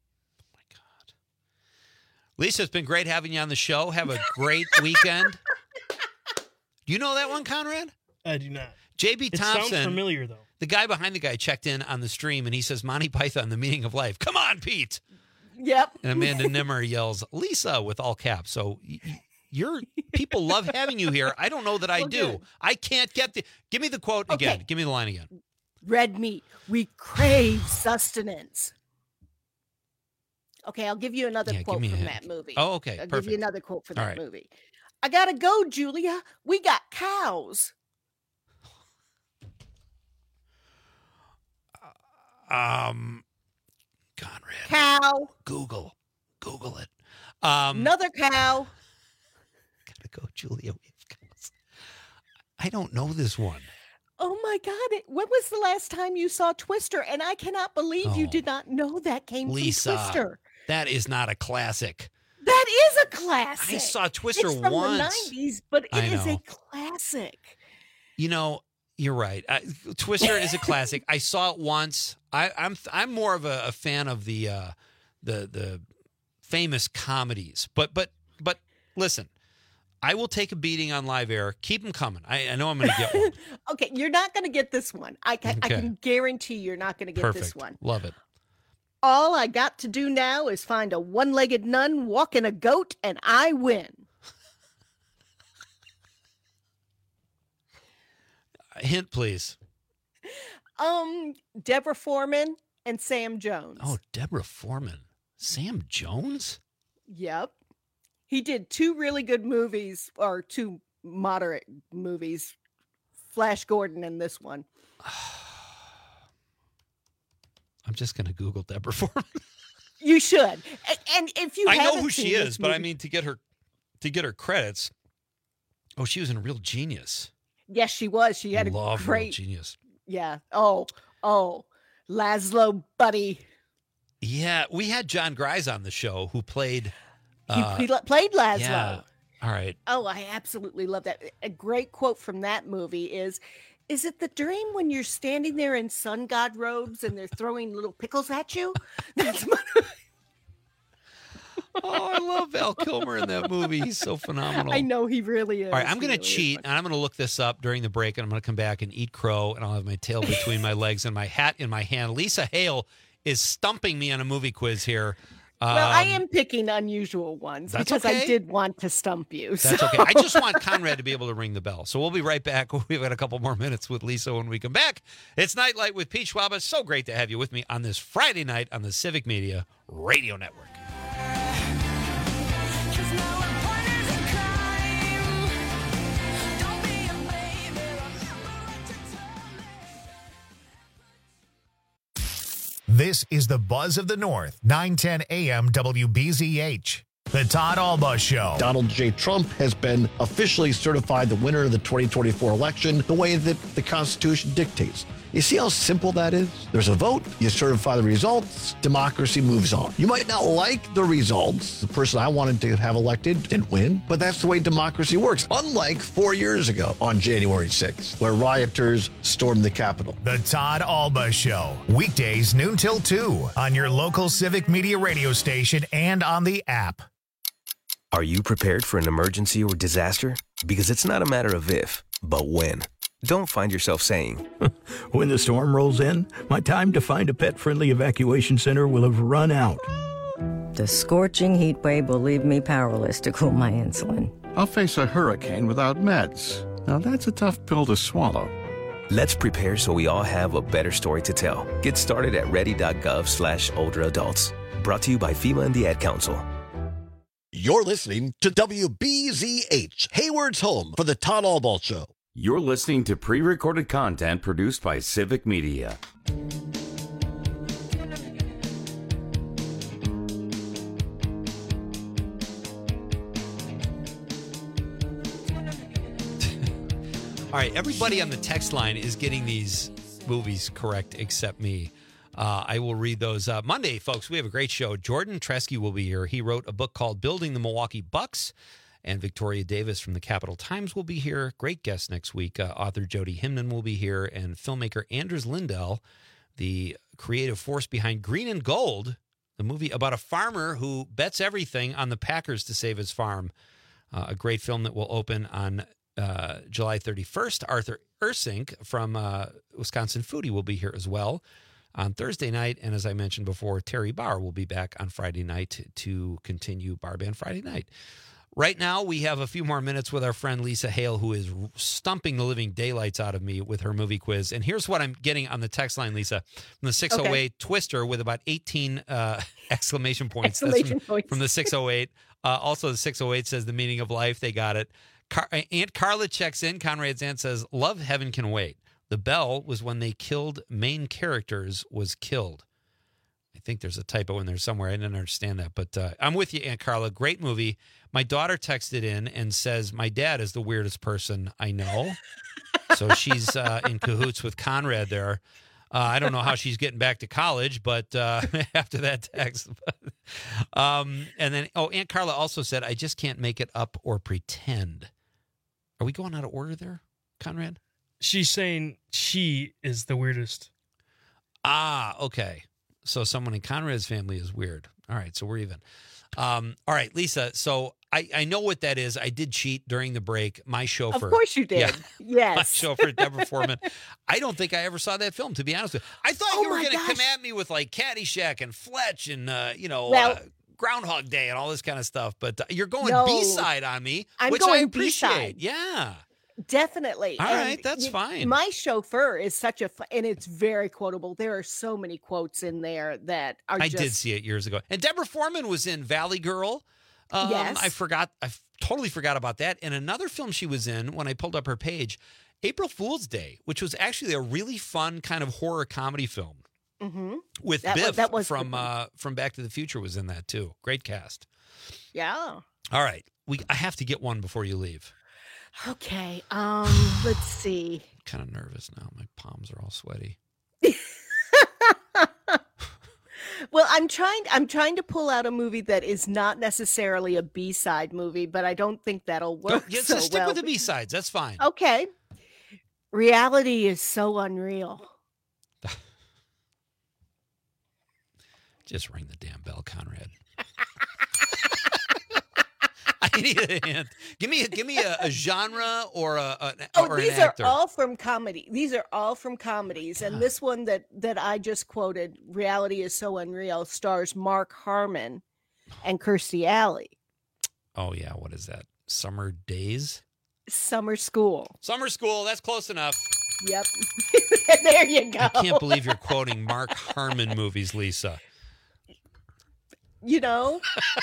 Speaker 26: Lisa, it's been great having you on the show. Have a great weekend. Do you know that one, Conrad?
Speaker 3: I do not.
Speaker 26: J B
Speaker 3: It
Speaker 26: Thompson.
Speaker 3: sounds familiar, though.
Speaker 26: The guy behind the guy checked in on the stream, and he says, Monty Python, The Meaning of Life. Come on, Pete.
Speaker 4: Yep.
Speaker 26: And Amanda Nimmer yells, Lisa, with all caps. So y- y- you're people love having you here. I don't know that I
Speaker 4: Well,
Speaker 26: do.
Speaker 4: good.
Speaker 26: I can't get the. Give me the quote
Speaker 4: Okay.
Speaker 26: again. Give me the line again.
Speaker 4: Red meat, we crave sustenance. Okay, I'll give you another
Speaker 26: Yeah, give
Speaker 4: quote
Speaker 26: me a
Speaker 4: from
Speaker 26: hint.
Speaker 4: that movie.
Speaker 26: Oh, okay,
Speaker 4: I'll give
Speaker 26: perfect.
Speaker 4: you another quote for
Speaker 26: All
Speaker 4: that
Speaker 26: right.
Speaker 4: movie. I gotta go, Julia. We got cows.
Speaker 26: Um, Conrad.
Speaker 4: Cow.
Speaker 26: Google. Google it. Um,
Speaker 4: Another cow.
Speaker 26: Gotta go, Julia. We have cows. I don't know this one.
Speaker 4: Oh my God. It, when was the last time you saw Twister? And I cannot believe you
Speaker 26: Oh.
Speaker 4: did not know that came
Speaker 26: Lisa,
Speaker 4: from Twister.
Speaker 26: that is not a classic.
Speaker 4: That is a classic.
Speaker 26: I saw Twister
Speaker 4: it's from
Speaker 26: once.
Speaker 4: the nineties, but
Speaker 26: I
Speaker 4: it is
Speaker 26: know.
Speaker 4: a classic.
Speaker 26: You know, you're right. I, Twister is a classic. I saw it once. I, I'm I'm more of a, a fan of the uh, the the famous comedies. But but but listen, I will take a beating on live air. Keep them coming. I, I know I'm going to get one.
Speaker 4: Okay, you're not going to get this one. I can, I
Speaker 26: Okay.
Speaker 4: can guarantee you're not going to get
Speaker 26: Perfect.
Speaker 4: this one.
Speaker 26: Love it.
Speaker 4: All I got to do now is find a one-legged nun walking a goat, and I win.
Speaker 26: Hint, please.
Speaker 4: Um, Deborah Foreman and Sam Jones.
Speaker 26: Oh, Deborah Foreman. Sam Jones?
Speaker 4: Yep. He did two really good movies, or two moderate movies. Flash Gordon and this one.
Speaker 26: I'm just going to Google Deborah Foreman.
Speaker 4: You should. And, and if you
Speaker 26: I know
Speaker 4: haven't
Speaker 26: who she
Speaker 4: seen this
Speaker 26: is, but I
Speaker 4: movie-
Speaker 26: mean to get her to get her credits. Oh, she was in Real Genius.
Speaker 4: yes, she was. She had
Speaker 26: Love
Speaker 4: a
Speaker 26: Real
Speaker 4: great,
Speaker 26: Genius.
Speaker 4: yeah. Oh, oh, Laszlo, buddy.
Speaker 26: Yeah, we had John Grise on the show who played.
Speaker 4: He,
Speaker 26: Uh,
Speaker 4: he played Laszlo.
Speaker 26: yeah. All right.
Speaker 4: Oh, I absolutely love that. A great quote from that movie is, is it the dream when you're standing there in sun god robes and they're throwing little pickles at you? That's my...
Speaker 26: Oh, I love Val Kilmer in that movie. He's so phenomenal.
Speaker 4: I know he really is.
Speaker 26: All right, I'm
Speaker 4: He
Speaker 26: going to
Speaker 4: really is
Speaker 26: cheat, and I'm going to look this up during the break, and I'm going to come back and eat crow, and I'll have my tail between my legs and my hat in my hand. Lisa Hale is stumping me on a movie quiz here.
Speaker 4: Well, I
Speaker 26: Um,
Speaker 4: am picking unusual ones
Speaker 26: that's
Speaker 4: because
Speaker 26: okay.
Speaker 4: I did want to stump you.
Speaker 26: That's
Speaker 4: so-
Speaker 26: okay. I just want Conrad to be able to ring the bell. So we'll be right back. We've got a couple more minutes with Lisa when we come back. It's Nightlight with Pete Schwab. It's so great to have you with me on this Friday night on the Civic Media Radio Network.
Speaker 2: This is the Buzz of the North, nine ten A M W B Z H. The Todd Alba Show.
Speaker 1: Donald J. Trump has been officially certified the winner of the twenty twenty-four election the way that the Constitution dictates. You see how simple that is? There's a vote, you certify the results, democracy moves on. You might not like the results. The person I wanted to have elected didn't win, but that's the way democracy works. Unlike four years ago on January sixth, where rioters stormed the Capitol.
Speaker 2: The Todd Alba Show. Weekdays noon till two on your local Civic Media radio station and on the app.
Speaker 5: Are you prepared for an emergency or disaster? Because it's not a matter of if, but when. Don't find yourself saying,
Speaker 7: When the storm rolls in, my time to find a pet-friendly evacuation center will have run out. The scorching heat wave will leave me powerless to cool my insulin.
Speaker 8: I'll face a hurricane without meds. Now that's a tough pill to swallow.
Speaker 5: Let's prepare so we all have a better story to tell. Get started at ready.gov slash older adults. Brought to you by FEMA and the Ad Council.
Speaker 1: You're listening to W B Z H, Hayward's home for the Todd Albaugh Show.
Speaker 9: You're listening to pre-recorded content produced by Civic Media.
Speaker 26: All right, everybody on the text line is getting these movies correct except me. Uh, I will read those. Uh, Monday, folks, we have a great show. Jordan Tresky will be here. He wrote a book called Building the Milwaukee Bucks, and Victoria Davis from the Capital Times will be here. Great guest next week. Uh, author Jody Himnon will be here, and filmmaker Anders Lindell, the creative force behind Green and Gold, the movie about a farmer who bets everything on the Packers to save his farm. Uh, a great film that will open on Uh, July thirty-first. Arthur Ursink from uh, Wisconsin Foodie will be here as well on Thursday night. And as I mentioned before, Terry Barr will be back on Friday night to continue Bar Band Friday night. Right now, we have a few more minutes with our friend Lisa Hale, who is stumping the living daylights out of me with her movie quiz. And here's what I'm getting on the text line, Lisa, from the six oh eight okay. Twister with about eighteen uh, exclamation points.
Speaker 4: Exclamation
Speaker 26: That's from,
Speaker 4: points.
Speaker 26: from the six oh eight. Uh, also, the six oh eight says the meaning of life. They got it. Car- Aunt Carla checks in. Conrad's aunt says, love heaven can wait. The bell was when they killed main characters was killed. I think there's a typo in there somewhere. I didn't understand that, but uh, I'm with you, Aunt Carla. Great movie. My daughter texted in and says, my dad is the weirdest person I know. So she's uh, in cahoots with Conrad there. Uh, I don't know how she's getting back to college, but uh, after that text. um, and then, oh, Aunt Carla also said, I just can't make it up or pretend. Are we going out of order there, Conrad?
Speaker 3: She's saying she is the weirdest.
Speaker 26: Ah, okay. So someone in Conrad's family is weird. All right, so we're even. Um, all right, Lisa, so I, I know what that is. I did cheat during the break. My chauffeur.
Speaker 4: Of course you did.
Speaker 26: Yeah.
Speaker 4: Yes.
Speaker 26: My chauffeur, Deborah Foreman. I don't think I ever saw that film, to be honest with you. I thought
Speaker 4: Oh
Speaker 26: you were
Speaker 4: my
Speaker 26: going to
Speaker 4: gosh.
Speaker 26: come at me with like Caddyshack and Fletch and, uh, you know,
Speaker 4: Well-
Speaker 26: uh, Groundhog Day and all this kind of stuff. But uh, you're going
Speaker 4: No.
Speaker 26: B-side on me,
Speaker 4: I'm
Speaker 26: which I
Speaker 4: going
Speaker 26: appreciate.
Speaker 4: B-side.
Speaker 26: Yeah.
Speaker 4: Definitely.
Speaker 26: All
Speaker 4: And
Speaker 26: right, that's
Speaker 4: you-
Speaker 26: fine.
Speaker 4: My chauffeur is such a, fu- and it's very quotable. There are so many quotes in there that are
Speaker 26: I
Speaker 4: just.
Speaker 26: did see it years ago. And Deborah Foreman was in Valley Girl. Um,
Speaker 4: Yes.
Speaker 26: I forgot. I f- totally forgot about that. And another film she was in when I pulled up her page, April Fool's Day, which was actually a really fun kind of horror comedy film
Speaker 4: Mm-hmm.
Speaker 26: with
Speaker 4: That was-
Speaker 26: Biff
Speaker 4: that was
Speaker 26: from
Speaker 4: good.
Speaker 26: uh, from Back to the Future was in that too. Great cast.
Speaker 4: Yeah.
Speaker 26: All right, we I have to get one before you leave.
Speaker 4: Okay. Um. Let's see.
Speaker 26: I'm kind of nervous now. My palms are all sweaty.
Speaker 4: Well, I'm trying. I'm trying to pull out a movie that is not necessarily a B-side movie, but I don't think that'll work.
Speaker 26: Don't, yeah,
Speaker 4: so
Speaker 26: stick
Speaker 4: well.
Speaker 26: with the B sides. That's fine.
Speaker 4: Okay. Reality is so unreal.
Speaker 26: Just ring the damn bell, Conrad. I need a hint. Give me a, give me a, a genre or a, a
Speaker 4: Oh,
Speaker 26: or an
Speaker 4: these are
Speaker 26: actor.
Speaker 4: all from comedy. These are all from comedies, and this one that that I just quoted, "Reality is so unreal," stars Mark Harmon and Kirstie Alley.
Speaker 26: Oh yeah, what is that? Summer Days?
Speaker 4: Summer School.
Speaker 26: Summer School. That's close enough.
Speaker 4: Yep. There you go.
Speaker 26: I can't believe you're quoting Mark Harmon movies, Lisa.
Speaker 4: You know,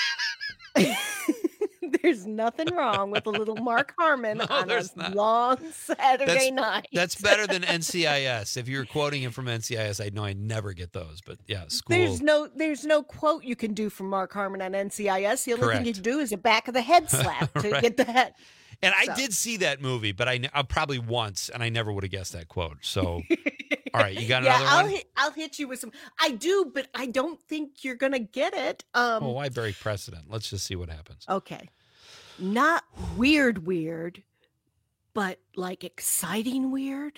Speaker 4: there's nothing wrong with a little Mark Harmon
Speaker 26: No,
Speaker 4: on a
Speaker 26: there's not.
Speaker 4: long Saturday
Speaker 26: That's,
Speaker 4: night.
Speaker 26: that's better than N C I S. If you're quoting him from N C I S, I know I never get those. But yeah, school.
Speaker 4: There's no there's no quote you can do from Mark Harmon on N C I S. The only
Speaker 26: Correct.
Speaker 4: thing you can do is a back of the head slap to
Speaker 26: Right.
Speaker 4: get that.
Speaker 26: And I
Speaker 4: So.
Speaker 26: did see that movie, but I, I probably once, and I never would have guessed that quote. So, all right, you got
Speaker 4: Yeah,
Speaker 26: another
Speaker 4: I'll
Speaker 26: one?
Speaker 4: hit, I'll hit you with some. I do, but I don't think you're gonna get it. Um,
Speaker 26: Well, why break precedent? Let's just see what happens.
Speaker 4: Okay, not weird, weird, but like exciting weird.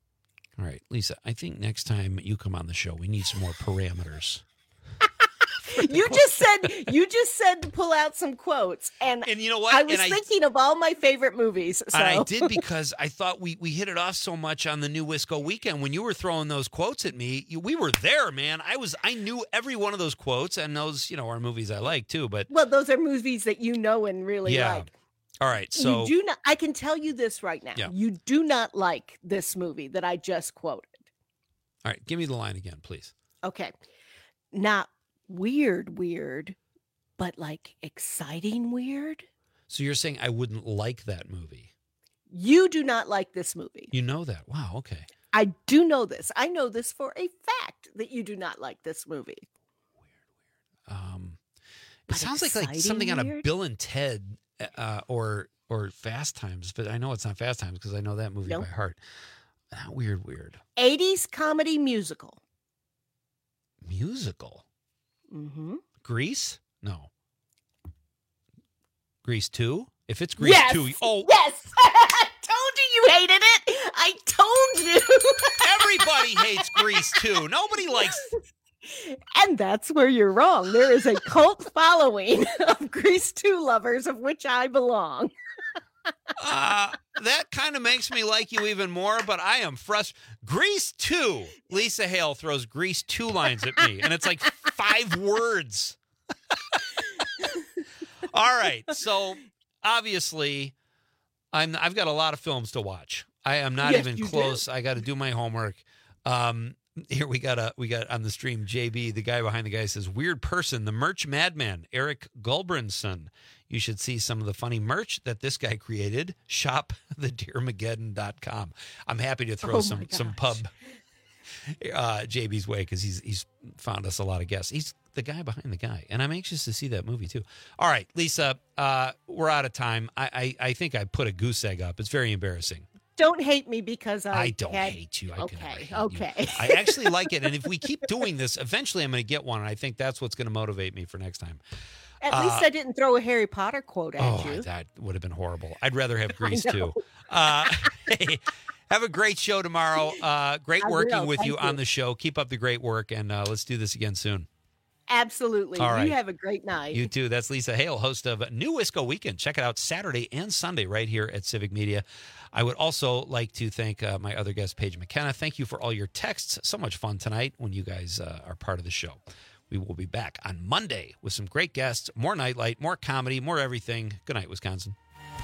Speaker 26: All right, Lisa, I think next time you come on the show, we need some more parameters.
Speaker 4: You just said you just said to pull out some quotes, and
Speaker 26: And you know what?
Speaker 4: I was
Speaker 26: And I-
Speaker 4: thinking of all my favorite movies. So.
Speaker 26: And I did because I thought we, we hit it off so much on the new Wisco weekend. When you were throwing those quotes at me, you, we were there, man. I was I knew every one of those quotes, and those, you know, are movies I like too. But
Speaker 4: Well, those are movies that you know and really
Speaker 26: yeah.
Speaker 4: like.
Speaker 26: All right. So
Speaker 4: you do not. I can tell you this right now.
Speaker 26: Yeah.
Speaker 4: You do not like this movie that I just quoted.
Speaker 26: all right, give me the line again, please.
Speaker 4: Okay, not weird, weird, but like exciting weird.
Speaker 26: So you're saying I wouldn't like that movie?
Speaker 4: You do not like this movie.
Speaker 26: You know that? Wow. Okay.
Speaker 4: I do know this. I know this for a fact that you do not like this movie.
Speaker 26: Um, it
Speaker 4: But
Speaker 26: sounds like like
Speaker 4: exciting
Speaker 26: something on a
Speaker 4: weird?
Speaker 26: Bill and Ted uh, or or Fast Times, but I know it's not Fast Times because I know that movie
Speaker 4: Nope.
Speaker 26: by heart. Not weird, weird
Speaker 4: eighties comedy musical.
Speaker 26: musical.
Speaker 4: Mm-hmm.
Speaker 26: Grease? No. Grease two? If it's Grease
Speaker 4: Yes.
Speaker 26: two, oh,
Speaker 4: Yes. I told you you hated it. I told you.
Speaker 26: everybody hates Grease two. Nobody likes.
Speaker 4: And that's where you're wrong. There is a cult following of Grease two lovers, of which I belong.
Speaker 26: Uh, that kind of makes me like you even more, but I am frustrated. Grease two. Lisa Hale throws Grease two lines at me, and it's like five words. All right, so obviously, I'm I've got a lot of films to watch. I am not
Speaker 4: Yes,
Speaker 26: even
Speaker 4: you
Speaker 26: close.
Speaker 4: do.
Speaker 26: I got to do my homework. Um, here we got a we got on the stream. J B, the guy behind the guy, says weird person, the merch madman, Eric Gulbranson. You should see some of the funny merch that this guy created. Shop the deer mageddon dot com. I'm happy to throw
Speaker 4: Oh my
Speaker 26: some some pub uh, J B's way because he's he's found us a lot of guests. He's the guy behind the guy, and I'm anxious to see that movie too. All right, Lisa, uh, we're out of time. I, I I think I put a goose egg up. It's very embarrassing.
Speaker 4: Don't hate me because I,
Speaker 26: I don't
Speaker 4: had-
Speaker 26: hate you. I
Speaker 4: okay,
Speaker 26: can never hate
Speaker 4: okay.
Speaker 26: you. I actually like it, and if we keep doing this, eventually I'm going to get one. And I think that's what's going to motivate me for next time.
Speaker 4: At
Speaker 26: Uh,
Speaker 4: least I didn't throw a Harry Potter quote at
Speaker 26: Oh,
Speaker 4: you.
Speaker 26: that would have been horrible. I'd rather have Grease
Speaker 4: know.
Speaker 26: too. Uh, hey, have a great show tomorrow. Uh, great
Speaker 4: I
Speaker 26: working
Speaker 4: will.
Speaker 26: with
Speaker 4: Thank
Speaker 26: you,
Speaker 4: you.
Speaker 26: on the show. Keep up the great work, and uh, let's do this again soon.
Speaker 4: Absolutely.
Speaker 26: All right.
Speaker 4: You have a great night.
Speaker 26: You too. That's Lisa Hale, host of New Wisco Weekend. Check it out Saturday and Sunday right here at Civic Media. I would also like to thank uh, my other guest, Paige McKenna. Thank you for all your texts. So much fun tonight when you guys uh, are part of the show. We will be back on Monday with some great guests, more Nightlight, more comedy, more everything. Good night, Wisconsin.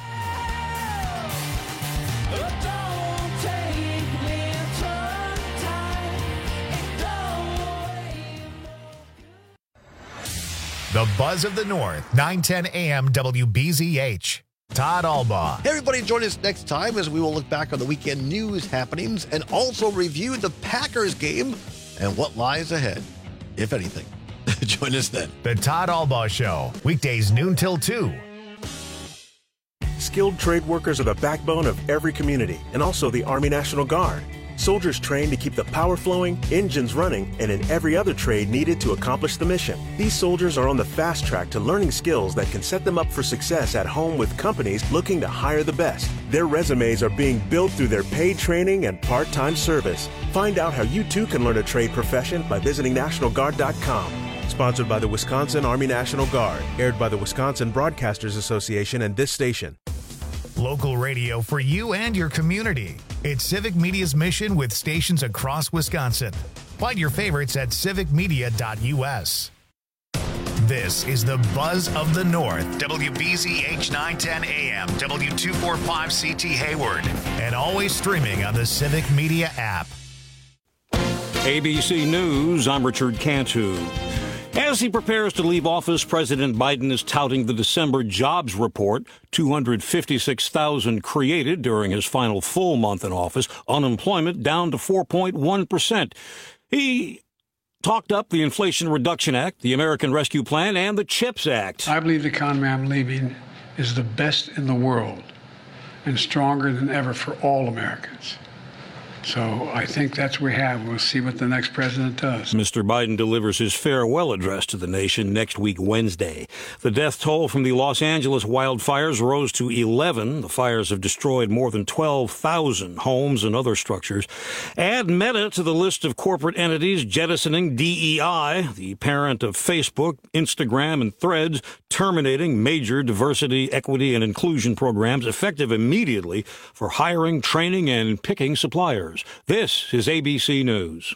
Speaker 2: The Buzz of the North, nine ten A M W B Z H. Todd Albaugh.
Speaker 1: Hey, everybody, join us next time as we will look back on the weekend news happenings and also review the Packers game and what lies ahead, if anything. Join us then.
Speaker 2: The Todd Albaugh Show, weekdays noon till two.
Speaker 10: Skilled trade workers are the backbone of every community and also the Army National Guard. Soldiers trained to keep the power flowing, engines running, and in every other trade needed to accomplish the mission. These soldiers are on the fast track to learning skills that can set them up for success at home with companies looking to hire the best. Their resumes are being built through their paid training and part-time service. Find out how you too can learn a trade profession by visiting National Guard dot com. Sponsored by the Wisconsin Army National Guard. Aired by the Wisconsin Broadcasters Association and this station.
Speaker 2: Local radio for you and your community. It's Civic Media's mission with stations across Wisconsin. Find your favorites at civic media dot U S. This is the Buzz of the North, W B Z H nine ten A M, W two forty-five C T Hayward, and always streaming on the Civic Media app.
Speaker 19: A B C News, I'm Richard Cantu. As he prepares to leave office, President Biden is touting the December jobs report, two hundred fifty-six thousand created during his final full month in office, unemployment down to four point one percent. He talked up the Inflation Reduction Act, the American Rescue Plan, and the CHIPS Act.
Speaker 20: I believe the economy I'm leaving is the best in the world and stronger than ever for all Americans. So I think that's what we have. We'll see what the next president does.
Speaker 19: Mister Biden delivers his farewell address to the nation next week, Wednesday. The death toll from the Los Angeles wildfires rose to eleven. The fires have destroyed more than twelve thousand homes and other structures. Add Meta to the list of corporate entities jettisoning D E I, the parent of Facebook, Instagram, and Threads, terminating major diversity, equity, and inclusion programs effective immediately for hiring, training, and picking suppliers. This is A B C News.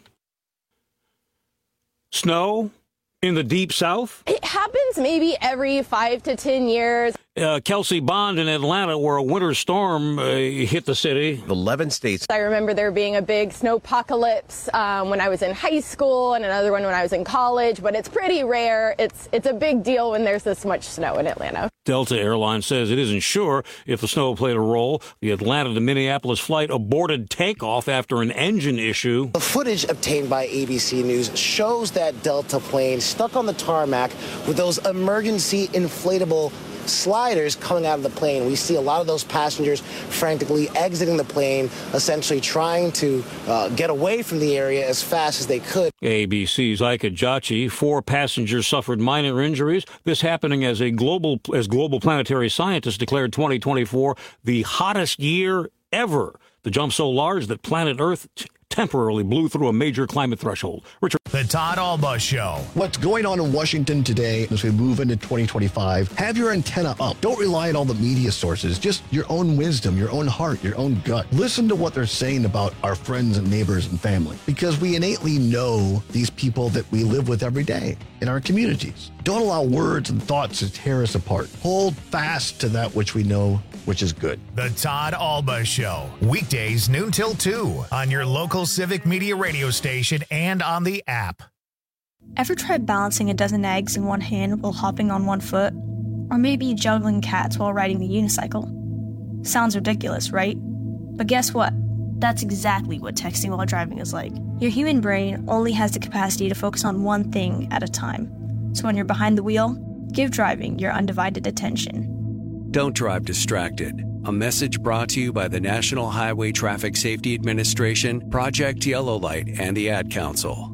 Speaker 19: Snow in the Deep South?
Speaker 6: It happens maybe every five to ten years.
Speaker 19: Uh, Kelsey Bond in Atlanta, where a winter storm uh, hit the city.
Speaker 11: eleven states.
Speaker 6: I remember there being a big snowpocalypse um, when I was in high school and another one when I was in college, but it's pretty rare. It's it's a big deal when there's this much snow in Atlanta.
Speaker 19: Delta Airlines says it isn't sure if the snow played a role. The Atlanta to Minneapolis flight aborted takeoff after an engine issue.
Speaker 12: The footage obtained by A B C News shows that Delta plane stuck on the tarmac with those emergency inflatable sliders coming out of the plane. We see a lot of those passengers frantically exiting the plane, essentially trying to uh, get away from the area as fast as they could.
Speaker 19: A B C's Ika Jachi, four passengers suffered minor injuries. This happening as a global, as global planetary scientists declared twenty twenty-four the hottest year ever. The jump so large that planet Earth t- temporarily blew through a major climate threshold. Richard.
Speaker 2: The Todd Alba Show.
Speaker 1: What's going on in Washington today as we move into twenty twenty-five? Have your antenna up. Don't rely on all the media sources. Just your own wisdom, your own heart, your own gut. Listen to what they're saying about our friends and neighbors and family, because we innately know these people that we live with every day in our communities. Don't allow words and thoughts to tear us apart. Hold fast to that which we know, which is good.
Speaker 2: The Todd Alba Show. Weekdays noon till two on your local Civic Media radio station and on the app.
Speaker 13: Ever tried balancing a dozen eggs in one hand while hopping on one foot? Or maybe juggling cats while riding the unicycle? Sounds ridiculous, right? But guess what? That's exactly what texting while driving is like. Your human brain only has the capacity to focus on one thing at a time. So when you're behind the wheel, give driving your undivided attention.
Speaker 14: Don't drive distracted. A message brought to you by the National Highway Traffic Safety Administration, Project Yellow Light, and the Ad Council.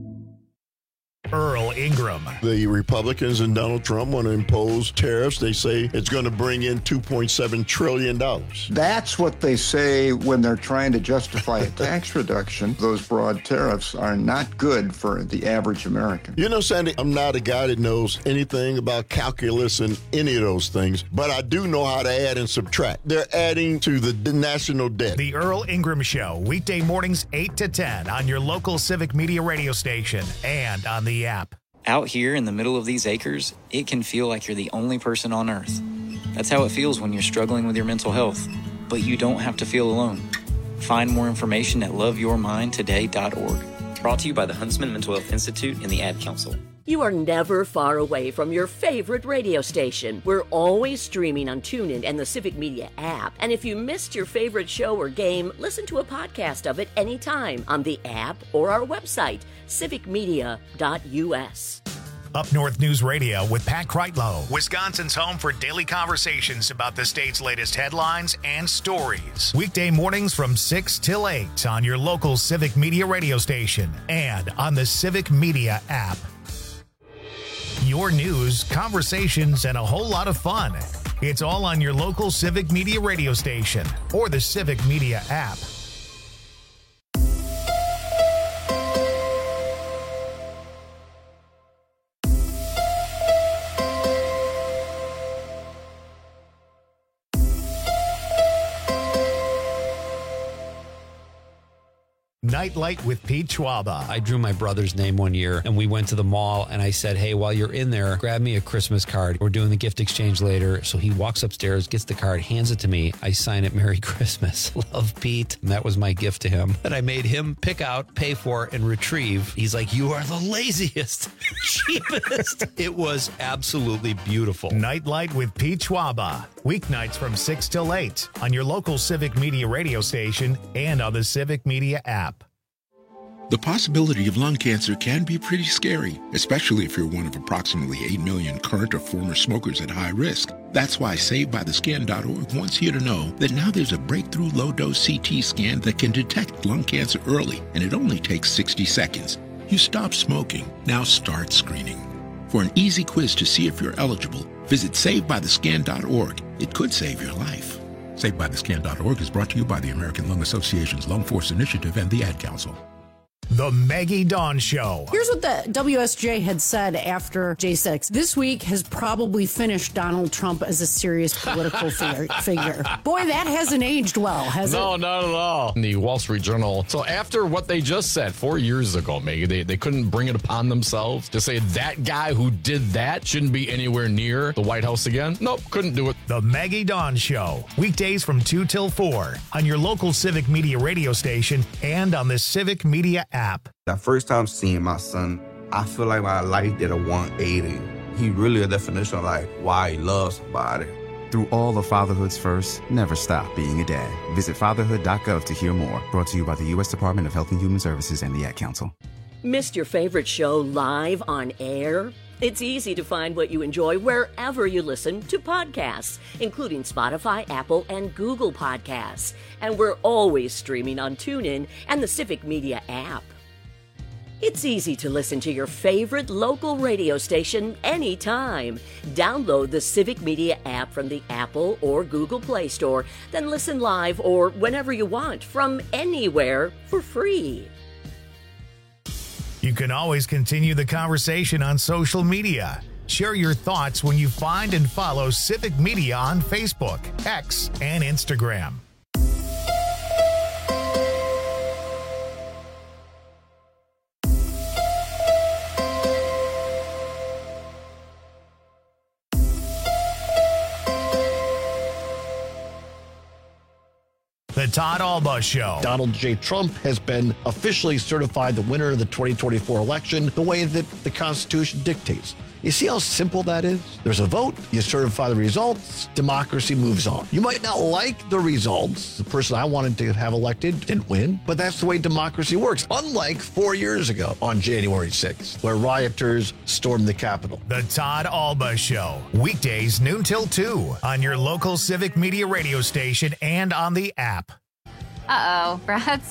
Speaker 2: Earl Ingram.
Speaker 15: The Republicans and Donald Trump want to impose tariffs. They say it's going to bring in two point seven trillion dollars.
Speaker 27: That's what they say when they're trying to justify a tax reduction. Those broad tariffs are not good for the average American.
Speaker 15: You know, Sandy, I'm not a guy that knows anything about calculus and any of those things, but I do know how to add and subtract. They're adding to the national debt.
Speaker 2: The Earl Ingram Show, weekday mornings eight to ten on your local Civic Media radio station and on the app.
Speaker 28: Out here in the middle of these acres, it can feel like you're the only person on Earth. That's how it feels when you're struggling with your mental health. But you don't have to feel alone. Find more information at love your mind today dot org. Brought to you by the Huntsman Mental Health Institute and the Ad Council.
Speaker 29: You are never far away from your favorite radio station. We're always streaming on TuneIn and the Civic Media app. And if you missed your favorite show or game, listen to a podcast of it anytime on the app or our website, civic media dot u s.
Speaker 2: Up North News Radio with Pat Kreitlow, Wisconsin's home for daily conversations about the state's latest headlines and stories. Weekday mornings from six till eight on your local Civic Media radio station and on the Civic Media app. Your news, conversations, and a whole lot of fun. It's all on your local Civic Media radio station or the Civic Media app. Nightlight with Pete Schwaba.
Speaker 26: I drew my brother's name one year and we went to the mall and I said, hey, while you're in there, grab me a Christmas card. We're doing the gift exchange later. So he walks upstairs, gets the card, hands it to me. I sign it, Merry Christmas. Love, Pete. And that was my gift to him. And I made him pick out, pay for, and retrieve. He's like, you are the laziest, cheapest. It was absolutely beautiful.
Speaker 2: Nightlight with Pete Schwaba. Weeknights from six till eight on your local Civic Media radio station and on the Civic Media app.
Speaker 11: The possibility of lung cancer can be pretty scary, especially if you're one of approximately eight million current or former smokers at high risk. That's why Saved By The Scan dot org wants you to know that now there's a breakthrough low-dose C T scan that can detect lung cancer early, and it only takes sixty seconds. You stop smoking, now start screening. For an easy quiz to see if you're eligible, visit Saved By The Scan dot org. It could save your life. Saved By The Scan dot org is brought to you by the American Lung Association's Lung Force Initiative and the Ad Council.
Speaker 2: The Maggie Dawn Show.
Speaker 16: Here's what the W S J had said after J six. This week has probably finished Donald Trump as a serious political figure. figure. Boy, that hasn't aged well, has
Speaker 17: no,
Speaker 16: it?
Speaker 17: No, not at all. The Wall Street Journal. So after what they just said four years ago, Maggie, they, they couldn't bring it upon themselves to say that guy who did that shouldn't be anywhere near the White House again. Nope, couldn't do it.
Speaker 2: The Maggie Dawn Show. Weekdays from two till four on your local Civic Media radio station and on the Civic Media app.
Speaker 18: The first time seeing my son, I feel like my life did a one eighty. He really a definition of like why he loves somebody.
Speaker 21: Through all of fatherhood's first, never stop being a dad. Visit fatherhood dot gov to hear more. Brought to you by the U S Department of Health and Human Services and the Ad Council.
Speaker 29: Missed your favorite show live on air? It's easy to find what you enjoy wherever you listen to podcasts, including Spotify, Apple, and Google Podcasts. And we're always streaming on TuneIn and the Civic Media app. It's easy to listen to your favorite local radio station anytime. Download the Civic Media app from the Apple or Google Play Store, then listen live or whenever you want from anywhere for free.
Speaker 2: You can always continue the conversation on social media. Share your thoughts when you find and follow Civic Media on Facebook, X, and Instagram. The Todd Alba Show.
Speaker 1: Donald J. Trump has been officially certified the winner of the twenty twenty-four election the way that the Constitution dictates. You see how simple that is? There's a vote, you certify the results, democracy moves on. You might not like the results. The person I wanted to have elected didn't win, but that's the way democracy works. Unlike four years ago on January sixth, where rioters stormed the Capitol.
Speaker 2: The Todd Alba Show. Weekdays noon till two on your local Civic Media radio station and on the app.
Speaker 22: Uh-oh, Brad's